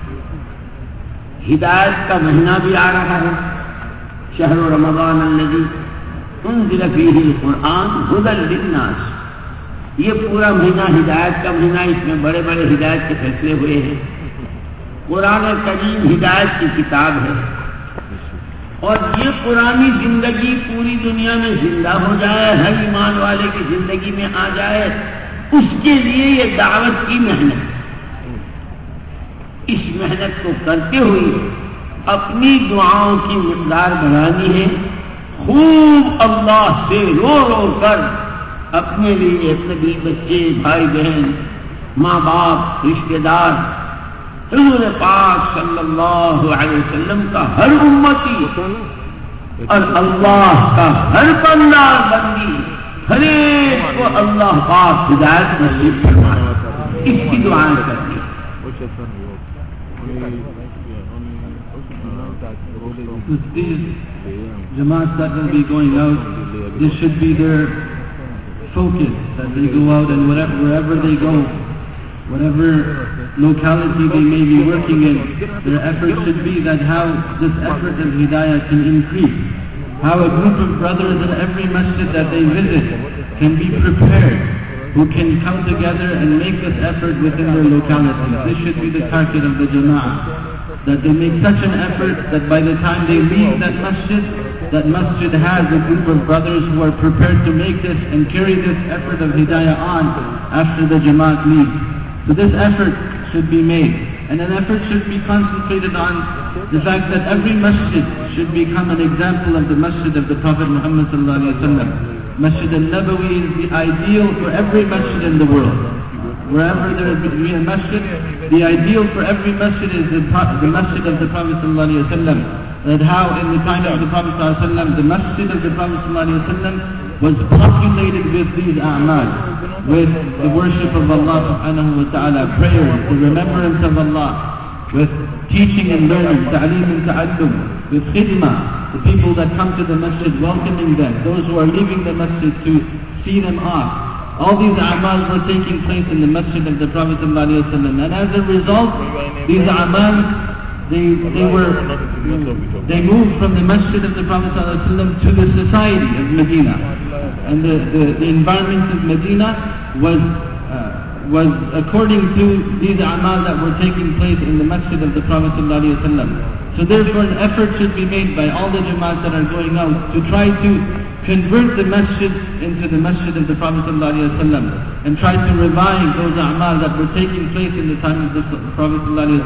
ہدایت کا مہینہ بھی آ رہا ہے، شہر رمضان الذی انزل فیہ القرآن ھدی للناس. یہ پورا مہینہ ہدایت کا مہینہ، اس میں بڑے بڑے ہدایت کے فیصلے ہوئے ہیں. قرآن کریم ہدایت کی کتاب ہے. और ये पुरानी जिंदगी पूरी दुनिया में जिंदा हो जाए, हर ईमान वाले की जिंदगी में आ जाए, उसके लिए ये दावत की मेहनत। इस मेहनत को करते हुए अपनी दुआओं की मिक़दार बढ़ानी है। खूब अल्लाह से रो रो कर अपने लिए, अपने बच्चे, भाई बहन, माँ बाप, रिश्तेदार, हुज़ूर पाक सल्लल्लाहु अलैहि वसल्लम का हर उम्मती और अल्लाह का हर बंदा बंदी, हर एक को अल्लाह पाक हिदायत नसीब फरमाए, इसकी दुआएं करती हैं। With these Jamaats that will be going out, this should be their focus, that they go out and whatever, wherever they go, whatever locality they may be working in, their effort should be that how this effort of Hidayah can increase, how a group of brothers in every masjid that they visit can be prepared, who can come together and make this effort within their locality. This should be the target of the Jama'ah, that they make such an effort that by the time they leave that masjid, that masjid has a group of brothers who are prepared to make this and carry this effort of Hidayah on after the Jamaat leaves. So this effort should be made, and an effort should be concentrated on the fact that every masjid should become an example of the masjid of the Prophet Muhammad sallallahu alaihi wasallam. Masjid al-Nabawi is the ideal for every masjid in the world. Wherever there be a masjid, the ideal for every masjid is the, the masjid of the Prophet sallallahu alaihi wasallam. That how in the time of the Prophet sallallahu alaihi wasallam, the masjid of the Prophet sallallahu alaihi wasallam was populated with these a'mal, with the worship of Allah subhanahu wa ta'ala, prayers, the remembrance of Allah, with teaching and learning, ta'aleem and ta'allum, with khidmah, the people that come to the masjid, welcoming them, those who are leaving the masjid to see them off. All these a'mal were taking place in the masjid of the Prophet sallallahu alaihi wasallam, and as a result, these a'mal, They, they were, they moved from the masjid of the Prophet ﷺ to the society of Medina. And the, the, the environment of Medina was, uh, was according to these a'mal that were taking place in the masjid of the Prophet ﷺ. So therefore an effort should be made by all the Jamaat that are going out to try to convert the masjid into the masjid of the Prophet ﷺ and try to revive those a'mal that were taking place in the time of the Prophet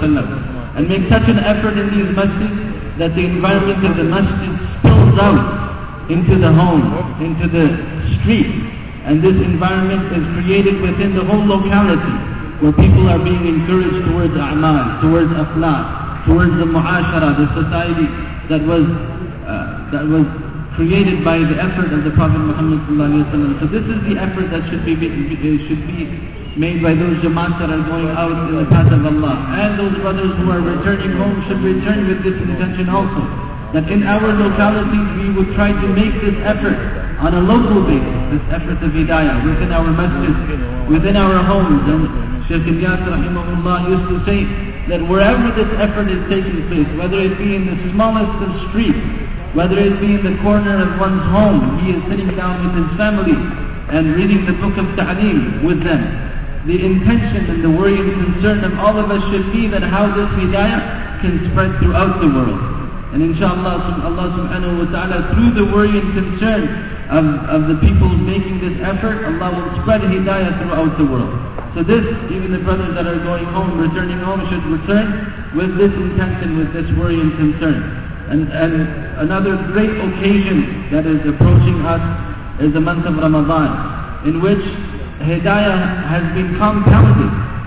ﷺ. And make such an effort in these masjids that the environment of the masjid spills out into the home, into the street. And this environment is created within the whole locality, where people are being encouraged towards a'mal, towards akhlaq, towards the mu'ashara, the society that was uh, that was created by the effort of the Prophet Muhammad sallallahu alaihi wasallam. So this is the effort that should be should be made by those Jamaats that are going out in the path of Allah. And those brothers who are returning home should return with this intention also, that in our localities we would try to make this effort on a local basis, this effort of Hidayah within our masjids, within our homes. And Shaykh Ilyas rahimahullah used to say that wherever this effort is taking place, whether it be in the smallest of streets, whether it be in the corner of one's home, he is sitting down with his family and reading the book of Ta'aleem with them. The intention and the worry and concern of all of us should be that how this Hidayah can spread throughout the world. And inshaAllah, Allah subhanahu wa ta'ala, through the worry and concern of, of the people making this effort, Allah will spread Hidayah throughout the world. So this, even the brothers that are going home, returning home, should return with this intention, with this worry and concern. And, and another great occasion that is approaching us is the month of Ramadan, in which Hidayah has been compounded.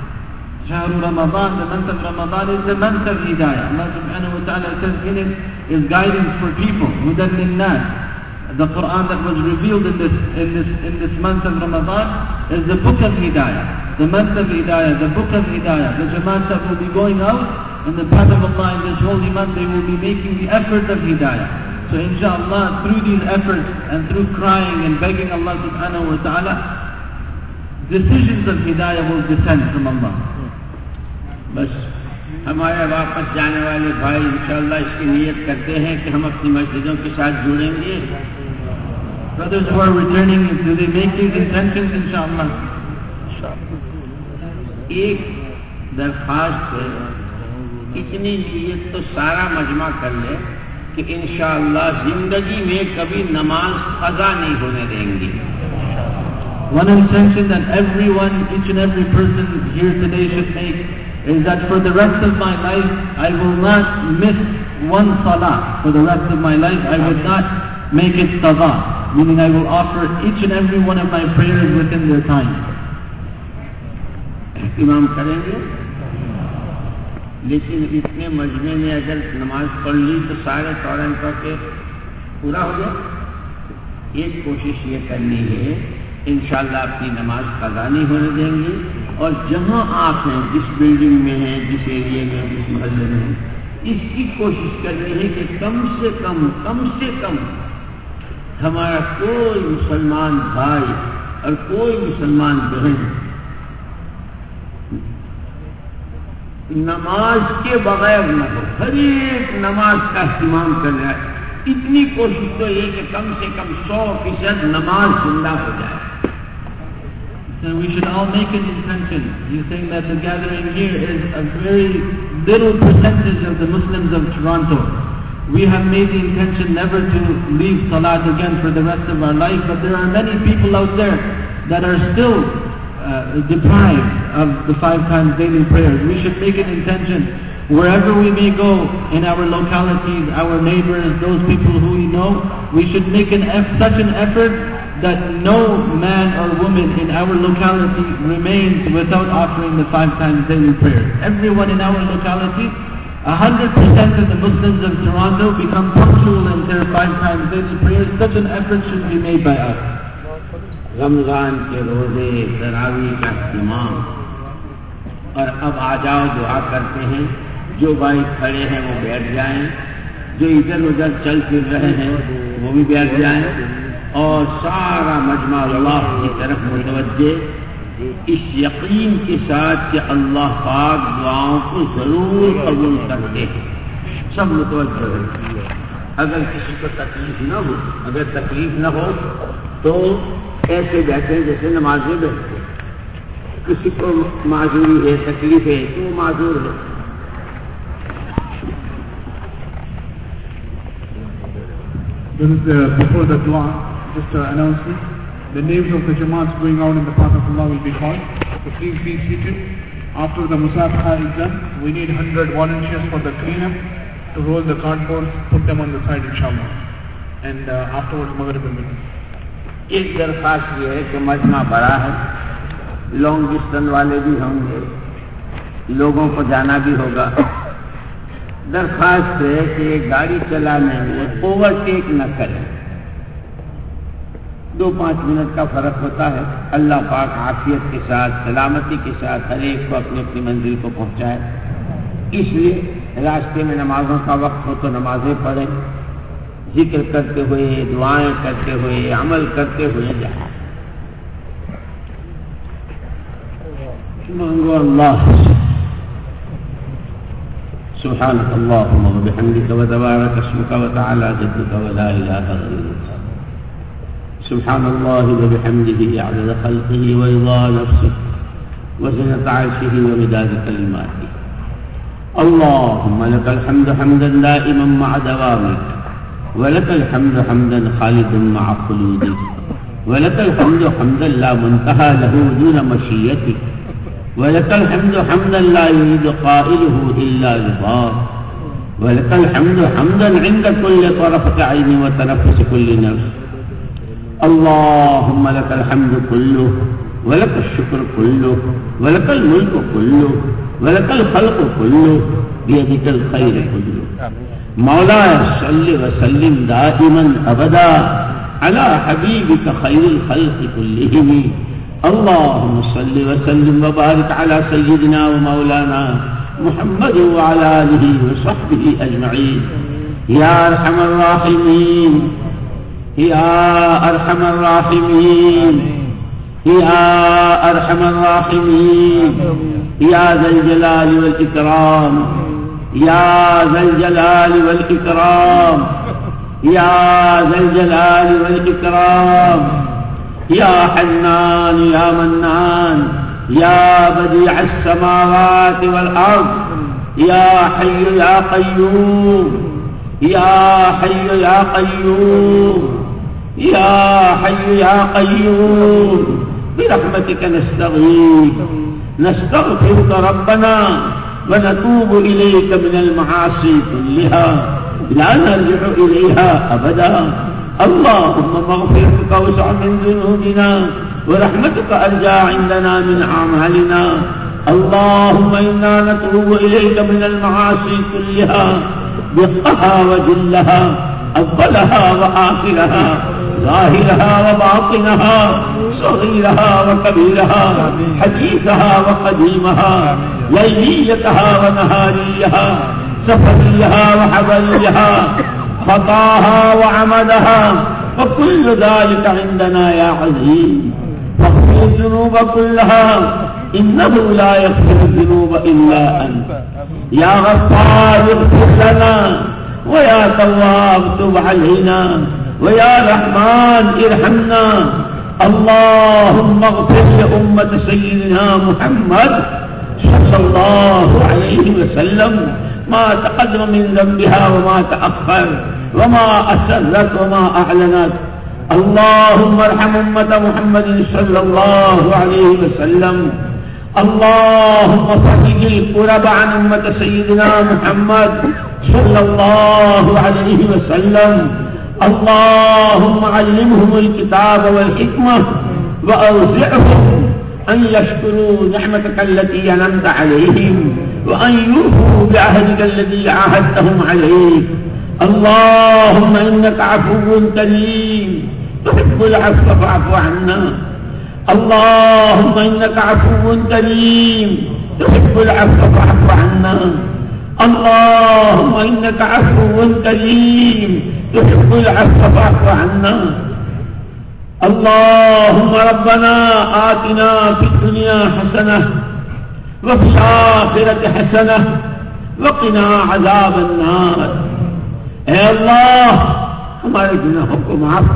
Shahru Ramadan, the month of Ramadan, is the month of Hidayah. Allah subhanahu wa ta'ala says in it is guidance for people, hudan lin-nas. The Quran that was revealed in this, in this, in this month of Ramadan is the book of Hidayah, the month of Hidayah, the book of Hidayah. The Jamaat that will be going out in the path of Allah in this holy month, they will be making the effort of Hidayah. So inshaAllah, through these efforts and through crying and begging Allah subhanahu wa ta'ala, decisions of Hidayah will descend from Allah. बस हमारे वापस जाने वाले भाई इंशाअल्लाह इसकी नियत करते हैं कि हम अपनी मस्जिदों के साथ जुड़ेंगे. Brothers who are returning, do they make these intentions inshaAllah? एक दरख्वास्त है, इतनी नियत तो सारा मजमा कर ले کہ انشاءاللہ زندگی میں کبھی نماز قضا نہیں ہونے دیں گے. One intention that everyone, each and every person here today should make is that for the rest of my life, I will not miss one salah. For the rest of my life, I will not make it qada, meaning I will offer each and every one of my prayers within their time. اہتمام کریں گے, لیکن اتنے مجمع میں اگر نماز پڑھ لی تو سارے فوراً پڑھ کے پورا ہو جائے. ایک کوشش یہ کرنی ہے انشاءاللہ اپنی نماز قضا نہیں ہونے دیں گے, اور جہاں آپ ہیں, جس بلڈنگ میں ہیں, جس ایریے میں, جس محلے میں ہیں, اس کی کوشش کرنی ہے کہ کم سے کم کم سے کم ہمارا کوئی مسلمان بھائی اور کوئی مسلمان بہن نماز کے بغیر نہ ہو. ہر ایک نماز کا اہتمام کرنا ہے. اتنی کوشش تو یہ کہ کم سے کم سو فیصد نماز زندہ ہو جائے. So we should all make an intention. You think that the gathering here is a very little percentage of the Muslims of Toronto. We have made the intention never to leave Salat again for the rest of our life, but there are many people out there that are still uh, deprived of the five times daily prayers. We should make an intention wherever we may go in our localities, our neighbors, those people who we know, we should make an eff- such an effort that no man or woman in our locality remains without offering the five times daily prayers. Everyone in our locality, one hundred percent of the Muslims of Toronto become punctual in their five times daily prayers. Such an effort should be made by us. رمضان کے روزے, تراویح کا اہتمام, اور اب آ جاؤ دعا کرتے ہیں. جو بھائی کھڑے ہیں وہ بیٹھ جائیں, جو ادھر ادھر چل پھر رہے ہیں وہ بھی بیٹھ جائیں, اور سارا مجمع اللہ کی طرف متوجہ اس یقین کے ساتھ کہ اللہ پاک دعاؤں کو ضرور قبول کرتے ہیں. سب متوجہ ہیں. اگر کسی کو تکلیف نہ ہو, اگر تکلیف نہ ہو تو ایسے بیٹھیں جیسے نماز میں بیٹھتے. کسی کو معذوری ہے, تکلیف ہے تو وہ معذور ہے. This is the, before the dua, just an announcement. The names of the Jamaats going out in the path of Allah will be called. So please be seated. After the Musafaha is done, we need one hundred volunteers for the cleanup to roll the cardboards, put them on the side inshallah. And uh, afterwards Maghrib will be. ایک درخواست یہ ہے کہ مجمع بڑا ہے, long distance والے بھی ہوں گے, لوگوں کو جانا بھی ہوگا. درخواست ہے کہ گاڑی چلانے میں اوور ٹیک نہ کریں. دو پانچ منٹ کا فرق ہوتا ہے. اللہ پاک عافیت کے ساتھ, سلامتی کے ساتھ ہر ایک کو اپنی اپنی منزل کو پہنچائے. اس لیے راستے میں نمازوں کا وقت ہو تو نمازیں پڑھیں, ذکر کرتے ہوئے, دعائیں کرتے ہوئے, عمل کرتے ہوئے جائیں. مانگو اللہ. سبحانك اللهم وبحمدك وتبارك اسمك وتعالى جدك ولا إله غيرك. سبحان الله وبحمده عدد خلقه ورضا نفسه وزنة عرشه ومداد كلماته. اللهم لك الحمد حمدا دائما مع دوامك, ولك الحمد حمدا خالدا مع خلودك, ولك الحمد حمدا لا منتهى له دون مشيتك, ولك الحمد حمدا لا يريد قائله إلا رضاك, ولك الحمد حمدا عند كل طرفة عين وتنفس كل نفس. اللهم لك الحمد كله, ولك الشكر كله, ولك الملك كله, ولك الخلق كله, بيدك الخير كله. مولاي صل وسلم دائما أبدا على حبيبك خير الخلق كلهم. اللهم صل وسلم وبارك على سيدنا ومولانا محمد وعلى آله وصحبه أجمعين. يا أرحم الراحمين, يا أرحم الراحمين, يا أرحم الراحمين, يا ذا الجلال والإكرام, يا ذا الجلال والإكرام, يا ذا الجلال والإكرام. يا حنان يا منان, يا بديع السماوات والأرض, يا حي يا قيوم, یا حی یا قیوم یا حی یا قیوم برحمتک نستغیث نستغفرک ربنا ونتوب الیک من المعاصی كلها لا نرجع الیها ابدا اللهم مغفرتك اوسع من ذنوبنا ورحمتك ارجى عندنا من اعمالنا اللهم انا نتوب اليك من المعاصي كلها دقها وجلها اولها واخرها ظاهرها وباطنها صغيرها وكبيرها حديثها وقديمها ليليتها ونهاريها سفريها وحضريها خطاها وعمدها وكل ذلك عندنا يا عزيز فاغفر الذنوب كلها إنه لا يغفر الذنوب إلا أنت يا غفار اغفر لنا ويا تواب تب علينا ويا رحمن ارحمنا اللهم اغفر لأمة سيدنا محمد صلى الله عليه وسلم ما تقدم من ذنبها وما تأخر وما أسرت وما أعلنت اللهم ارحم أمة محمد صلى الله عليه وسلم اللهم فرج الكرب عن أمة سيدنا محمد صلى الله عليه وسلم اللهم علمهم الكتاب والحكمة وأوزعهم أن يشكروا نعمتك التي أنعمت عليهم وأن يوفوا بعهدك الذي عاهدتهم عليه اللهم إنك عفو كريم تحب العفو فاعف عنا اللهم إنك عفو كريم تحب العفو فاعف عنا اللهم إنك عفو كريم تحب العفو فاعف عنا اللهم ربنا آتنا في الدنيا حسنة وفي الآخرة حسنة وقنا عذاب النار اے اللہ ہمارے گناہوں کو معاف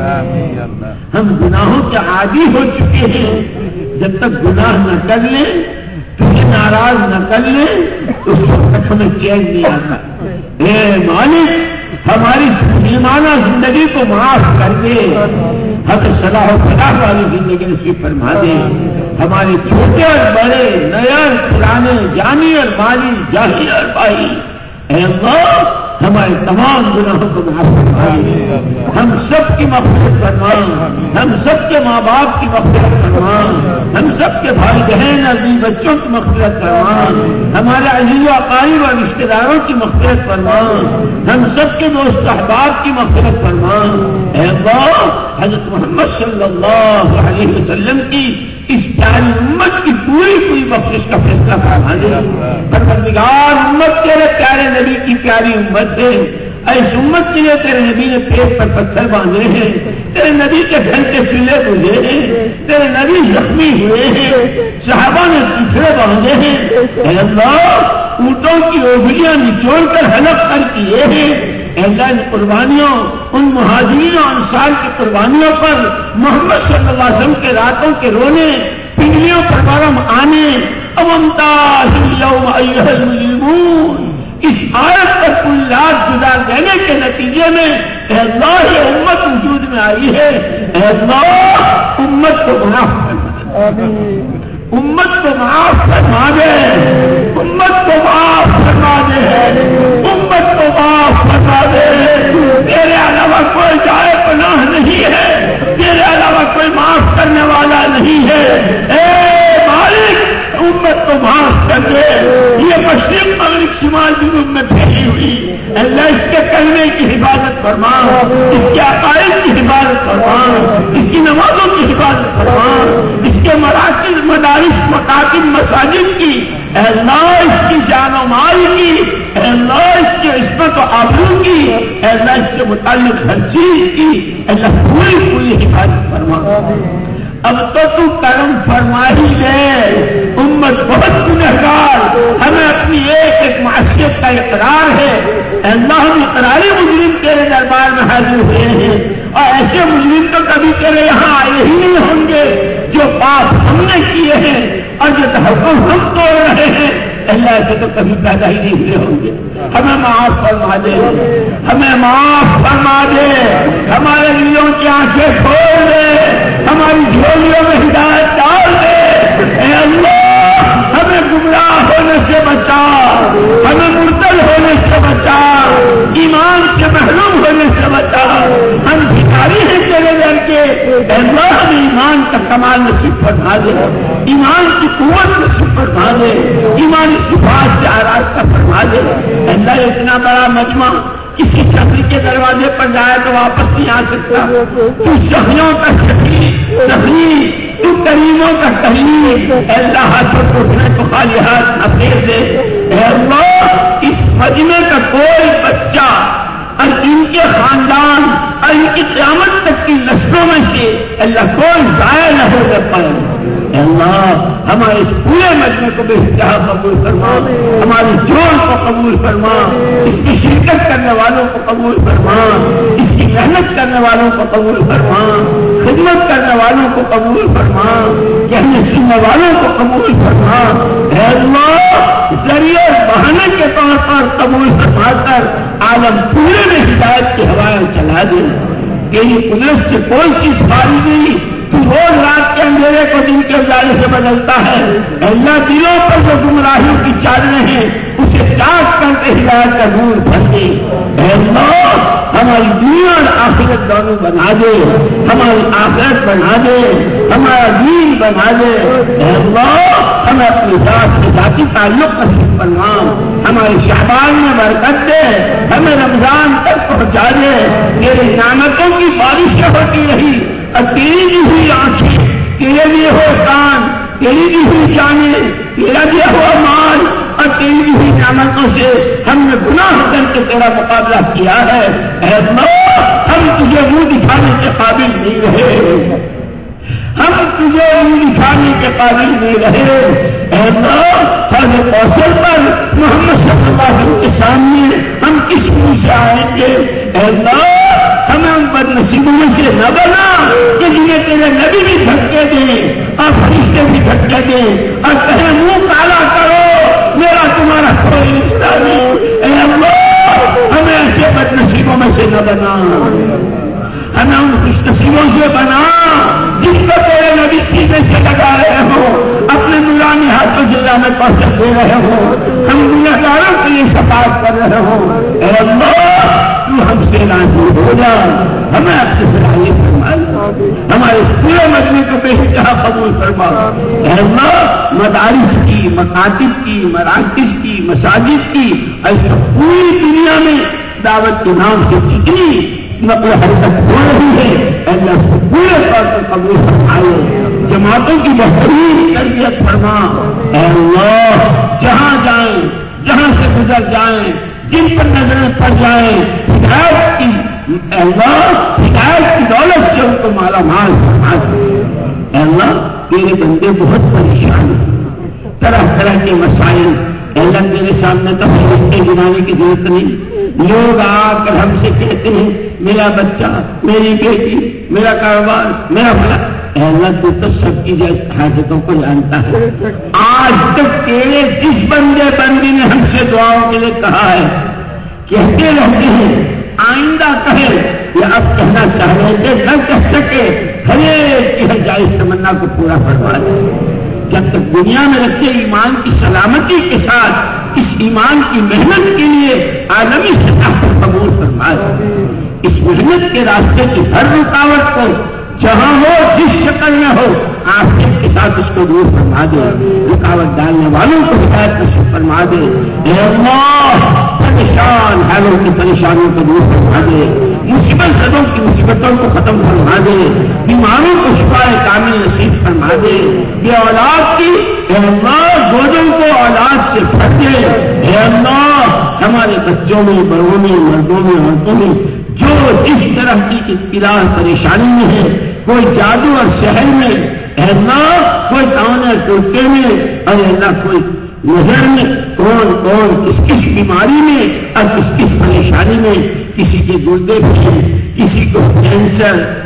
کر ہم گناہوں کے عادی ہو چکے ہیں جب تک گناہ نہ کر لیں تمہیں ناراض نہ کر لیں تو اس وقت ہمیں چین نہیں آتا اے مالک ہماری مسلمانہ زندگی کو معاف کر دے ہمیں صلاح و فلاح والی زندگی نصیب فرما دے ہمارے چھوٹے اور بڑے نئے اور پرانے جانی اور مالی جاہی اور بھائی اے اللہ ہمارے تمام گناہوں کو معاف فرما ہم سب کی مغفرت فرما ہم سب کے ماں باپ کی مغفرت فرما ہم سب کے بھائی بہن اور بیوی بچوں کی مغفرت فرما ہمارے عزیز و اقارب اور رشتے داروں کی مغفرت فرما ہم سب کے دوست احباب کی مغفرت فرما اے اللہ حضرت محمد صلی اللہ علیہ وسلم کی اس پیاری امت کی پوری پوری بخشش کا فیصلہ فرما دے پروردگار امت تیرے پیارے نبی کی پیاری امت ہے اس امت کے لیے تیرے نبی نے پیٹ پر پتھر باندھے ہیں تیرے نبی کے گھر کے چولہے بجھے ہیں تیرے نبی زخمی ہوئے ہیں صحابہ نے چیخڑے باندھے ہیں اے اللہ اونٹوں کی اوبلیاں نچوڑ کر حلق کر کیے ہیں اللہ ان قربانیوں ان مہاجرین اور انصار کی قربانیوں پر محمد صلی اللہ علیہ وسلم کے راتوں کے رونے پنڈلیوں پر برم آنے امتاز اليوم ایھا المجرمون اس آیت پر کل رات گزار دینے کے نتیجے میں اے اللہ یہ امت وجود میں آئی ہے اے اللہ امت کو معاف فرما دے امت کو معاف فرما دے امت کو معاف فرما دے امت کو معاف فرما دے تیرے علاوہ کوئی جائے پناہ نہیں ہے تیرے علاوہ کوئی معاف کرنے والا نہیں ہے اے مالک امت کو معاف کر دے یہ مشرق مغرب شمال جنوب میں پھیلی ہوئی اللہ اس کے کلمے کی حفاظت فرما اس کے عقائد کی حفاظت فرما اس کی نمازوں کی حفاظت فرما اس کے مراکز مدارس مکاتب مساجد کی اے اللہ اس کی جان و مال کی اے اللہ اس کی عصمت و آبرو کی اے اللہ اس کے متعلق ہر چیز کی اے اللہ پوری پوری حفاظت فرما اب تو تو کرم فرما ہی دے امت بہت گنہگار ہمیں اپنی ایک ایک معصیت کا اقرار ہے اے اللہ ہم اقراری مجرم تیرے دربار میں حاضر ہوئے ہیں اور ایسے مجرم تو کبھی تیرے یہاں آئے ہی نہیں ہوں گے جو پاپ ہم نے کیے ہیں اور جو تحفظ ہم توڑ رہے ہیں اللہ ایسے تو کبھی پیدا ہی نہیں ہوئے ہوں گے. ہمیں معاف فرما دے, ہمیں معاف فرما دے, ہمارے دلوں کی آنکھیں کھول دے, ہماری جھولیوں میں ہدایت ڈال دے. اے اللہ ہمیں گمراہ ہونے سے بچا, ہمیں مرتد ہونے سے بچا, ایمان سے محروم ہونے سے بچا. ہم بھکاری ہیں تیرے در کے. اے اللہ ہمیں ایمان کا کمال نصیب فرما دے, ایمان کی قوت نصیب فرما دے, ایمانی صفات سے آراستہ فرما دے. اللہ اتنا بڑا مجمع کسی شخص کے دروازے پر جائے تو واپس نہیں آ سکتا. تو شہریوں کا شہری شہری تو کریموں کا کریم. اللہ ہاتھوں کو اٹھنے کو خالی ہاتھ نہ پھیر دے. اے اللہ اس مجمع کا کوئی بچہ اور ان کے خاندان اور ان کی قیامت تک کی نسلوں میں سے اللہ کوئی ضائع نہ ہو پائے. اے اللہ ہمارے اس پورے مجمع کو بے انتہا قبول فرما, ہماری جوڑ کو قبول فرما, اس کی شرکت کرنے والوں کو قبول فرما, اس کی محنت کرنے والوں کو قبول فرما, خدمت کرنے والوں کو قبول فرما, کہنے سننے والوں کو قبول فرما. اے اللہ ذریعے بہانے کے طور پر قبول فرما کر عالم پورے میں ہدایت کی ہوائیں چلا دے. تیری قدرت سے کوئی چیز خالی نہیں. تو روز رات کے اندھیرے کو دن کے اجالے سے بدلتا ہے. اللہ دلوں پر جو گمراہیوں کی چادریں ہیں اسے چاک کر کے ہدایت کا نور بھر دے. اے اللہ ہماری دنیا اور آخرت دونوں بنا دے, ہماری آخرت بنا دے, ہمارا دین بنا دے. اے اللہ ہمیں اپنی ذات سے ذاتی تعلق نصیب فرما, ہمارے شعبان میں برکت دے, ہمیں رمضان تک پہنچا دے. تیری نعمتوں کی بارشیں ہوتی رہی اور تیری دی ہوئی آنکھیں, تیرے لیے ہو کان, تیری دی ہوئی جانیں, تیرا دیا ہوا مال اور تیری دی ہوئی نعمتوں سے ہم نے گناہ کر کے تیرا مقابلہ کیا ہے. اے اللہ ہم تجھے منہ دکھانے کے قابل نہیں رہے, ہم تجھے منہ دکھانے کے قابل نہیں رہے. اے اللہ ہر اوسط پر محمد صلی اللہ علیہ وسلم کے سامنے ہم کس منہ سے آئیں گے. اے اللہ ہمیں ان بد نصیبوں میں سے نہ بنا کہ جنہیں تیرے نبی بھی دھکے دیں اور فرشتے بھی دھکے دیں اور کہیں منہ کالا کرو میرا تمہارا کوئی رشتہ نہیں. اے اللہ ہمیں ایسے بد نصیبوں میں سے نہ بنا, ہمیں ان خوش نصیبوں سے بنا جس کو تیرے نبی سینے سے لگا رہے ہو, اپنے نورانی ہاتھوں سے جانے پہنچ دے رہے ہو, ہم گنہگاروں کے لیے شفاعت کر رہے ہو. اے اللہ تو ہم سے راضی ہو جا, ہمیں آپ سے صلاحیت فرما, ہمارے پورے مجمع کو بے انتہا قبول فرما. اے اللہ مدارس کی, مکاتب کی, مراکز کی, مساجد کی, ایسا پوری دنیا میں دعوت کے نام سے جتنی نقل حرکت ہو رہی ہے اللہ سے پورے طور پر قبول فرمائے. جماعتوں کی بہترین تربیت فرما. اے اللہ جہاں جائیں, جہاں سے گزر جائیں, جن پر نظریں پڑ جائیں, ہدایت کی اے اللہ ہدایت کی دولت سے ان کو مالا مال فرما دے. اے اللہ تیرے بندے بہت پریشان ہیں, طرح طرح کے مسائل. اللہ تیرے سامنے تفصیل کے گنانے کی ضرورت نہیں. لوگ آ کر ہم سے کہتے ہیں میرا بچہ, میری بیٹی, میرا کاروبار, میرا فلاں. اے اللہ تو تو سب کی حاجتوں کو جانتا ہے. آج تک تیرے جس بندے بندی نے ہم سے دعاؤں کے لیے کہا ہے کہتے رہتے ہیں, آئندہ کہے یا اب کہنا چاہ رہے تھے نہ کہہ سکے, ہر ایک کی ہر جائز تمنا کو پورا فرما دے. جب تک دنیا میں رکھے ایمان کی سلامتی کے ساتھ اس ایمان کی محنت کے لیے عالمی سطح پر قبول فرما دے. اس محنت کے راستے کی ہر رکاوٹ کو جہاں ہو, جس شکل میں ہو, آخرت کے ساتھ اس کو دور فرما دے. رکاوٹ ڈالنے والوں کو ہدایت نصیب فرما دے. اے اللہ پریشان حالوں کی پریشانیوں کو دور فرما دے, مصیبت زدوں کی مصیبتوں کو ختم فرما دے, بیماروں کو شفا کامل نصیب فرما دے. بے اولاد کی اے اللہ گودوں کو اولاد سے بھر دے. اے اللہ ہمارے بچوں میں, بڑوں میں, مردوں میں, عورتوں میں جو جس طرح کی ابتلا پریشانی میں ہے, کوئی جادو اور شہر میں, اے اللہ کوئی گاؤں اور ٹوٹے میں, اور اللہ کوئی نظر میں, کون کون کس کس بیماری میں اور کس کس پریشانی میں, کسی کے گردے میں, کسی کو کینسر,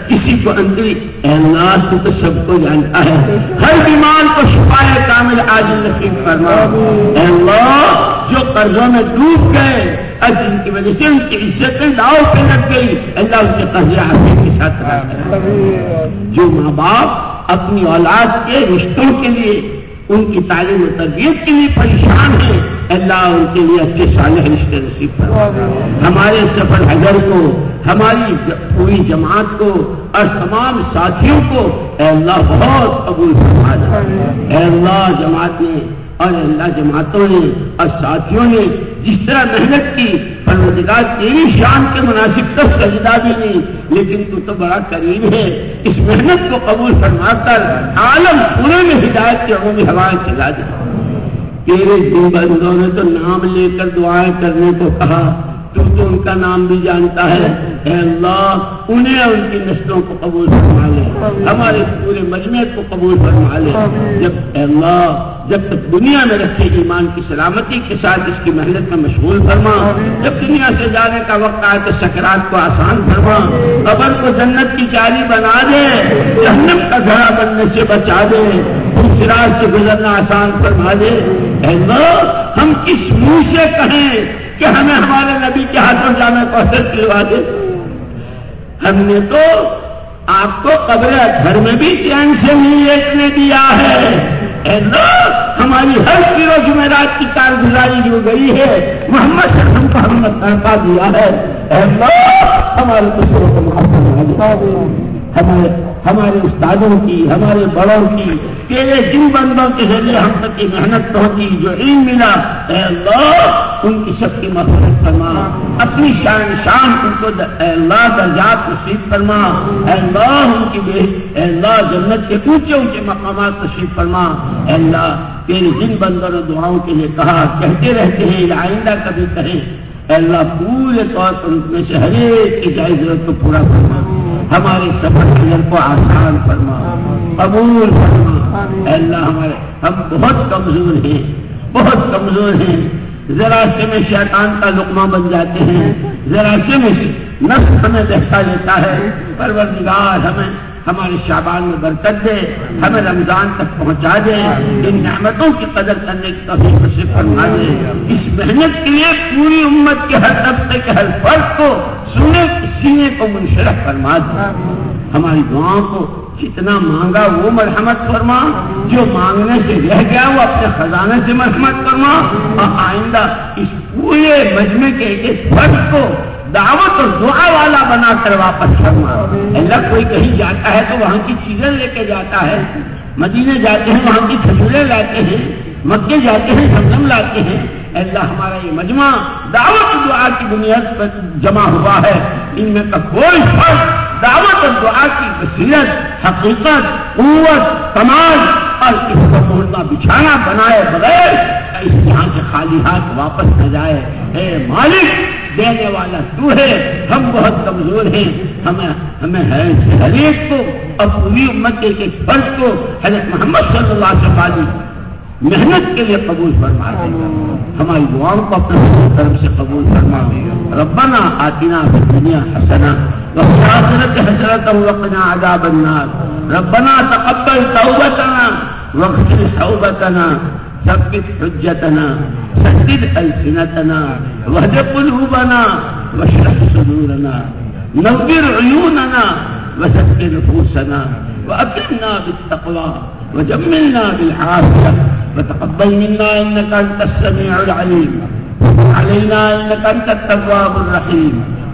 کسی کو اندری اے اللہ تو, تو سب کو جانتا ہے. ہر بیمار کو شفائے کامل عاجل نصیب فرما. اے اللہ جو قرضوں میں ڈوب گئے اور جن کی وجہ سے ان کی عزتیں داؤ پہ لگ گئی, اللہ ان کے قرض عافیت کے ساتھ کرے. جو ماں باپ اپنی اولاد کے رشتوں کے لیے, ان کی تعلیم و تربیت کے لیے پریشان ہیں, اللہ ان کے لیے اچھے صالح رشتے نصیب فرما. ہمارے سفر حضر کو, ہماری پوری جماعت کو اور تمام ساتھیوں کو اے اللہ بہت قبول فرما دے. اے اللہ جماعت نے اور اللہ جماعتوں نے اور ساتھیوں نے جس طرح محنت کی, پروردگار تیری شان کے مناسب تو سجدہ بھی نہیں, لیکن تو تو بڑا کریم ہے. اس محنت کو قبول فرما کر عالم پورے میں ہدایت کے عمومی ہوائیں چلا دے. تیرے دن بندوں نے تو نام لے کر دعائیں کرنے کو کہا, تو تو ان کا نام بھی جانتا ہے. اے اللہ انہیں اور ان کی نسلوں کو قبول فرما لے, ہمارے پورے مجمع کو قبول فرما لے. جب اے اللہ جب تک دنیا میں رکھے ایمان کی سلامتی کے ساتھ اس کی محنت میں مشغول فرما. جب دنیا سے جانے کا وقت آئے تو سکرات کو آسان فرما, قبر کو جنت کی چالی بنا دے, جہنم کا گھڑا بننے سے بچا دے, صراط سے گزرنا آسان فرما دے. اے اللہ ہم کس منہ سے کہیں کہ ہمیں ہمارے نبی کے ہاتھوں جامع کوثر دلوا دے. ہم نے تو آپ کو قبر گھر میں بھی چین سے نہیں لیٹنے دیا ہے. اے اللہ ہماری ہر پیر و جمعرات کی کارگزاری جو گئی ہے محمد صلی اللہ علیہ وسلم کو ہم نے تڑپا دیا ہے. اے اللہ ہمارے قصوروں کو معاف فرما دے. ہمارے ہمارے استادوں کی, ہمارے بڑوں کی, تیرے جن بندوں کے ذریعے ہم تک کی محنت پہنچی, جو علم ملا, اے اللہ ان کی سب کی مغفرت فرما. اپنی شان شان ان کو اے اللہ درجات نصیب فرما. اے اللہ ان کی بے اے اللہ جنت کے اونچے اونچے مقامات نصیب فرما. اے اللہ تیرے جن بندوں نے دعاؤں کے لیے کہا, کہتے رہتے ہیں, آئندہ کبھی کہیں, اے اللہ پورے طور پر ان میں سے ہر ایک کی جائز ضرورت کو پورا فرما. ہمارے سفر حضر کو آسان فرما, قبول فرما. اے اللہ ہمارے ہم بہت کمزور ہیں, بہت کمزور ہیں. ذرا سے میں شیطان کا لقمہ بن جاتے ہیں, ذرا سے میں نفس ہمیں دہتا لیتا ہے. پروردگار ہمیں ہمارے شعبان میں برکت دے, ہمیں رمضان تک پہنچا دے, ان نعمتوں کی قدر کرنے کی توفیق سے فرما دے. اس محنت کے لیے پوری امت کے ہر طبقے کے ہر فرد کو سنے سینے کو منشرح فرما دے. ہماری دعاؤں کو جتنا مانگا وہ مرحمت فرما, جو مانگنے سے رہ گیا وہ اپنے خزانے سے مرحمت فرما, اور آئندہ اس پورے مجمع کے ایک فرد کو دعوت اور دعا والا بنا کر واپس فرما. اللہ کوئی کہیں جاتا ہے تو وہاں کی چیزیں لے کے جاتا ہے, مدینے جاتے ہیں وہاں کی کھجوریں لاتے ہیں, مکے جاتے ہیں زمزم لاتے ہیں. اللہ ہمارا یہ مجمع دعوت اور دعا کی بنیاد پر جمع ہوا ہے, ان میں کا کوئی فرق دعوت اور دعا کی بصیرت, حقیقت, قوت, کمال اور اس کو موڑنا بچھانا بنائے بغیر اس یہاں سے خالی ہاتھ واپس نہ جائے. اے مالک دینے والا تو ہے, ہم بہت کمزور ہیں. ہمیں ہمیں ہے ہر ایک کو اور پوری امت کے ایک فرد کو حضرت محمد صلی اللہ علیہ وسلم محنت کے لیے قبول فرما دے. ہماری دعاؤں کو اپنے طرف سے قبول فرما دے. ربنا آتنا فی الدنیا حسنہ وفی الآخرۃ حسنۃ وقنا عذاب النار. ربنا تقبل توبتنا واغفر توبتنا ثبت حجتنا سدد ألسنتنا واهد قلوبنا واشرح صدورنا نور عيوننا وزكي نفوسنا وأكرمنا بالتقوى وجملنا بالعافية وتقبل منا إنك أنت السميع العليم علينا إنك أنت التواب الرحيم.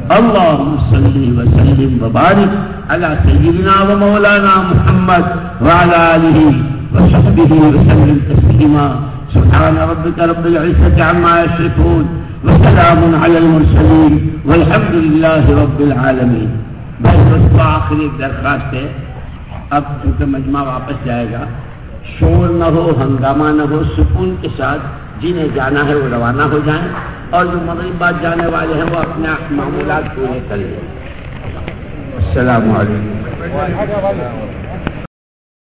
اللهم صل وسلم وبارك على سيدنا ومولانا محمد وعلى آله وصحبه وسلم تسليما. سبحان ربك رب العزة عما يصفون وسلام على المرسلين والحمد لله رب العالمين. بھائی دوستو آخری ایک درخواست ہے, اب چونکہ مجمع واپس جائے گا, شور نہ ہو, ہنگامہ نہ ہو, سکون کے ساتھ جنہیں جانا ہے وہ روانہ ہو جائیں, اور جو مغرب بعد جانے والے ہیں وہ اپنے معمولات پورے کر لیں. السلام علیکم.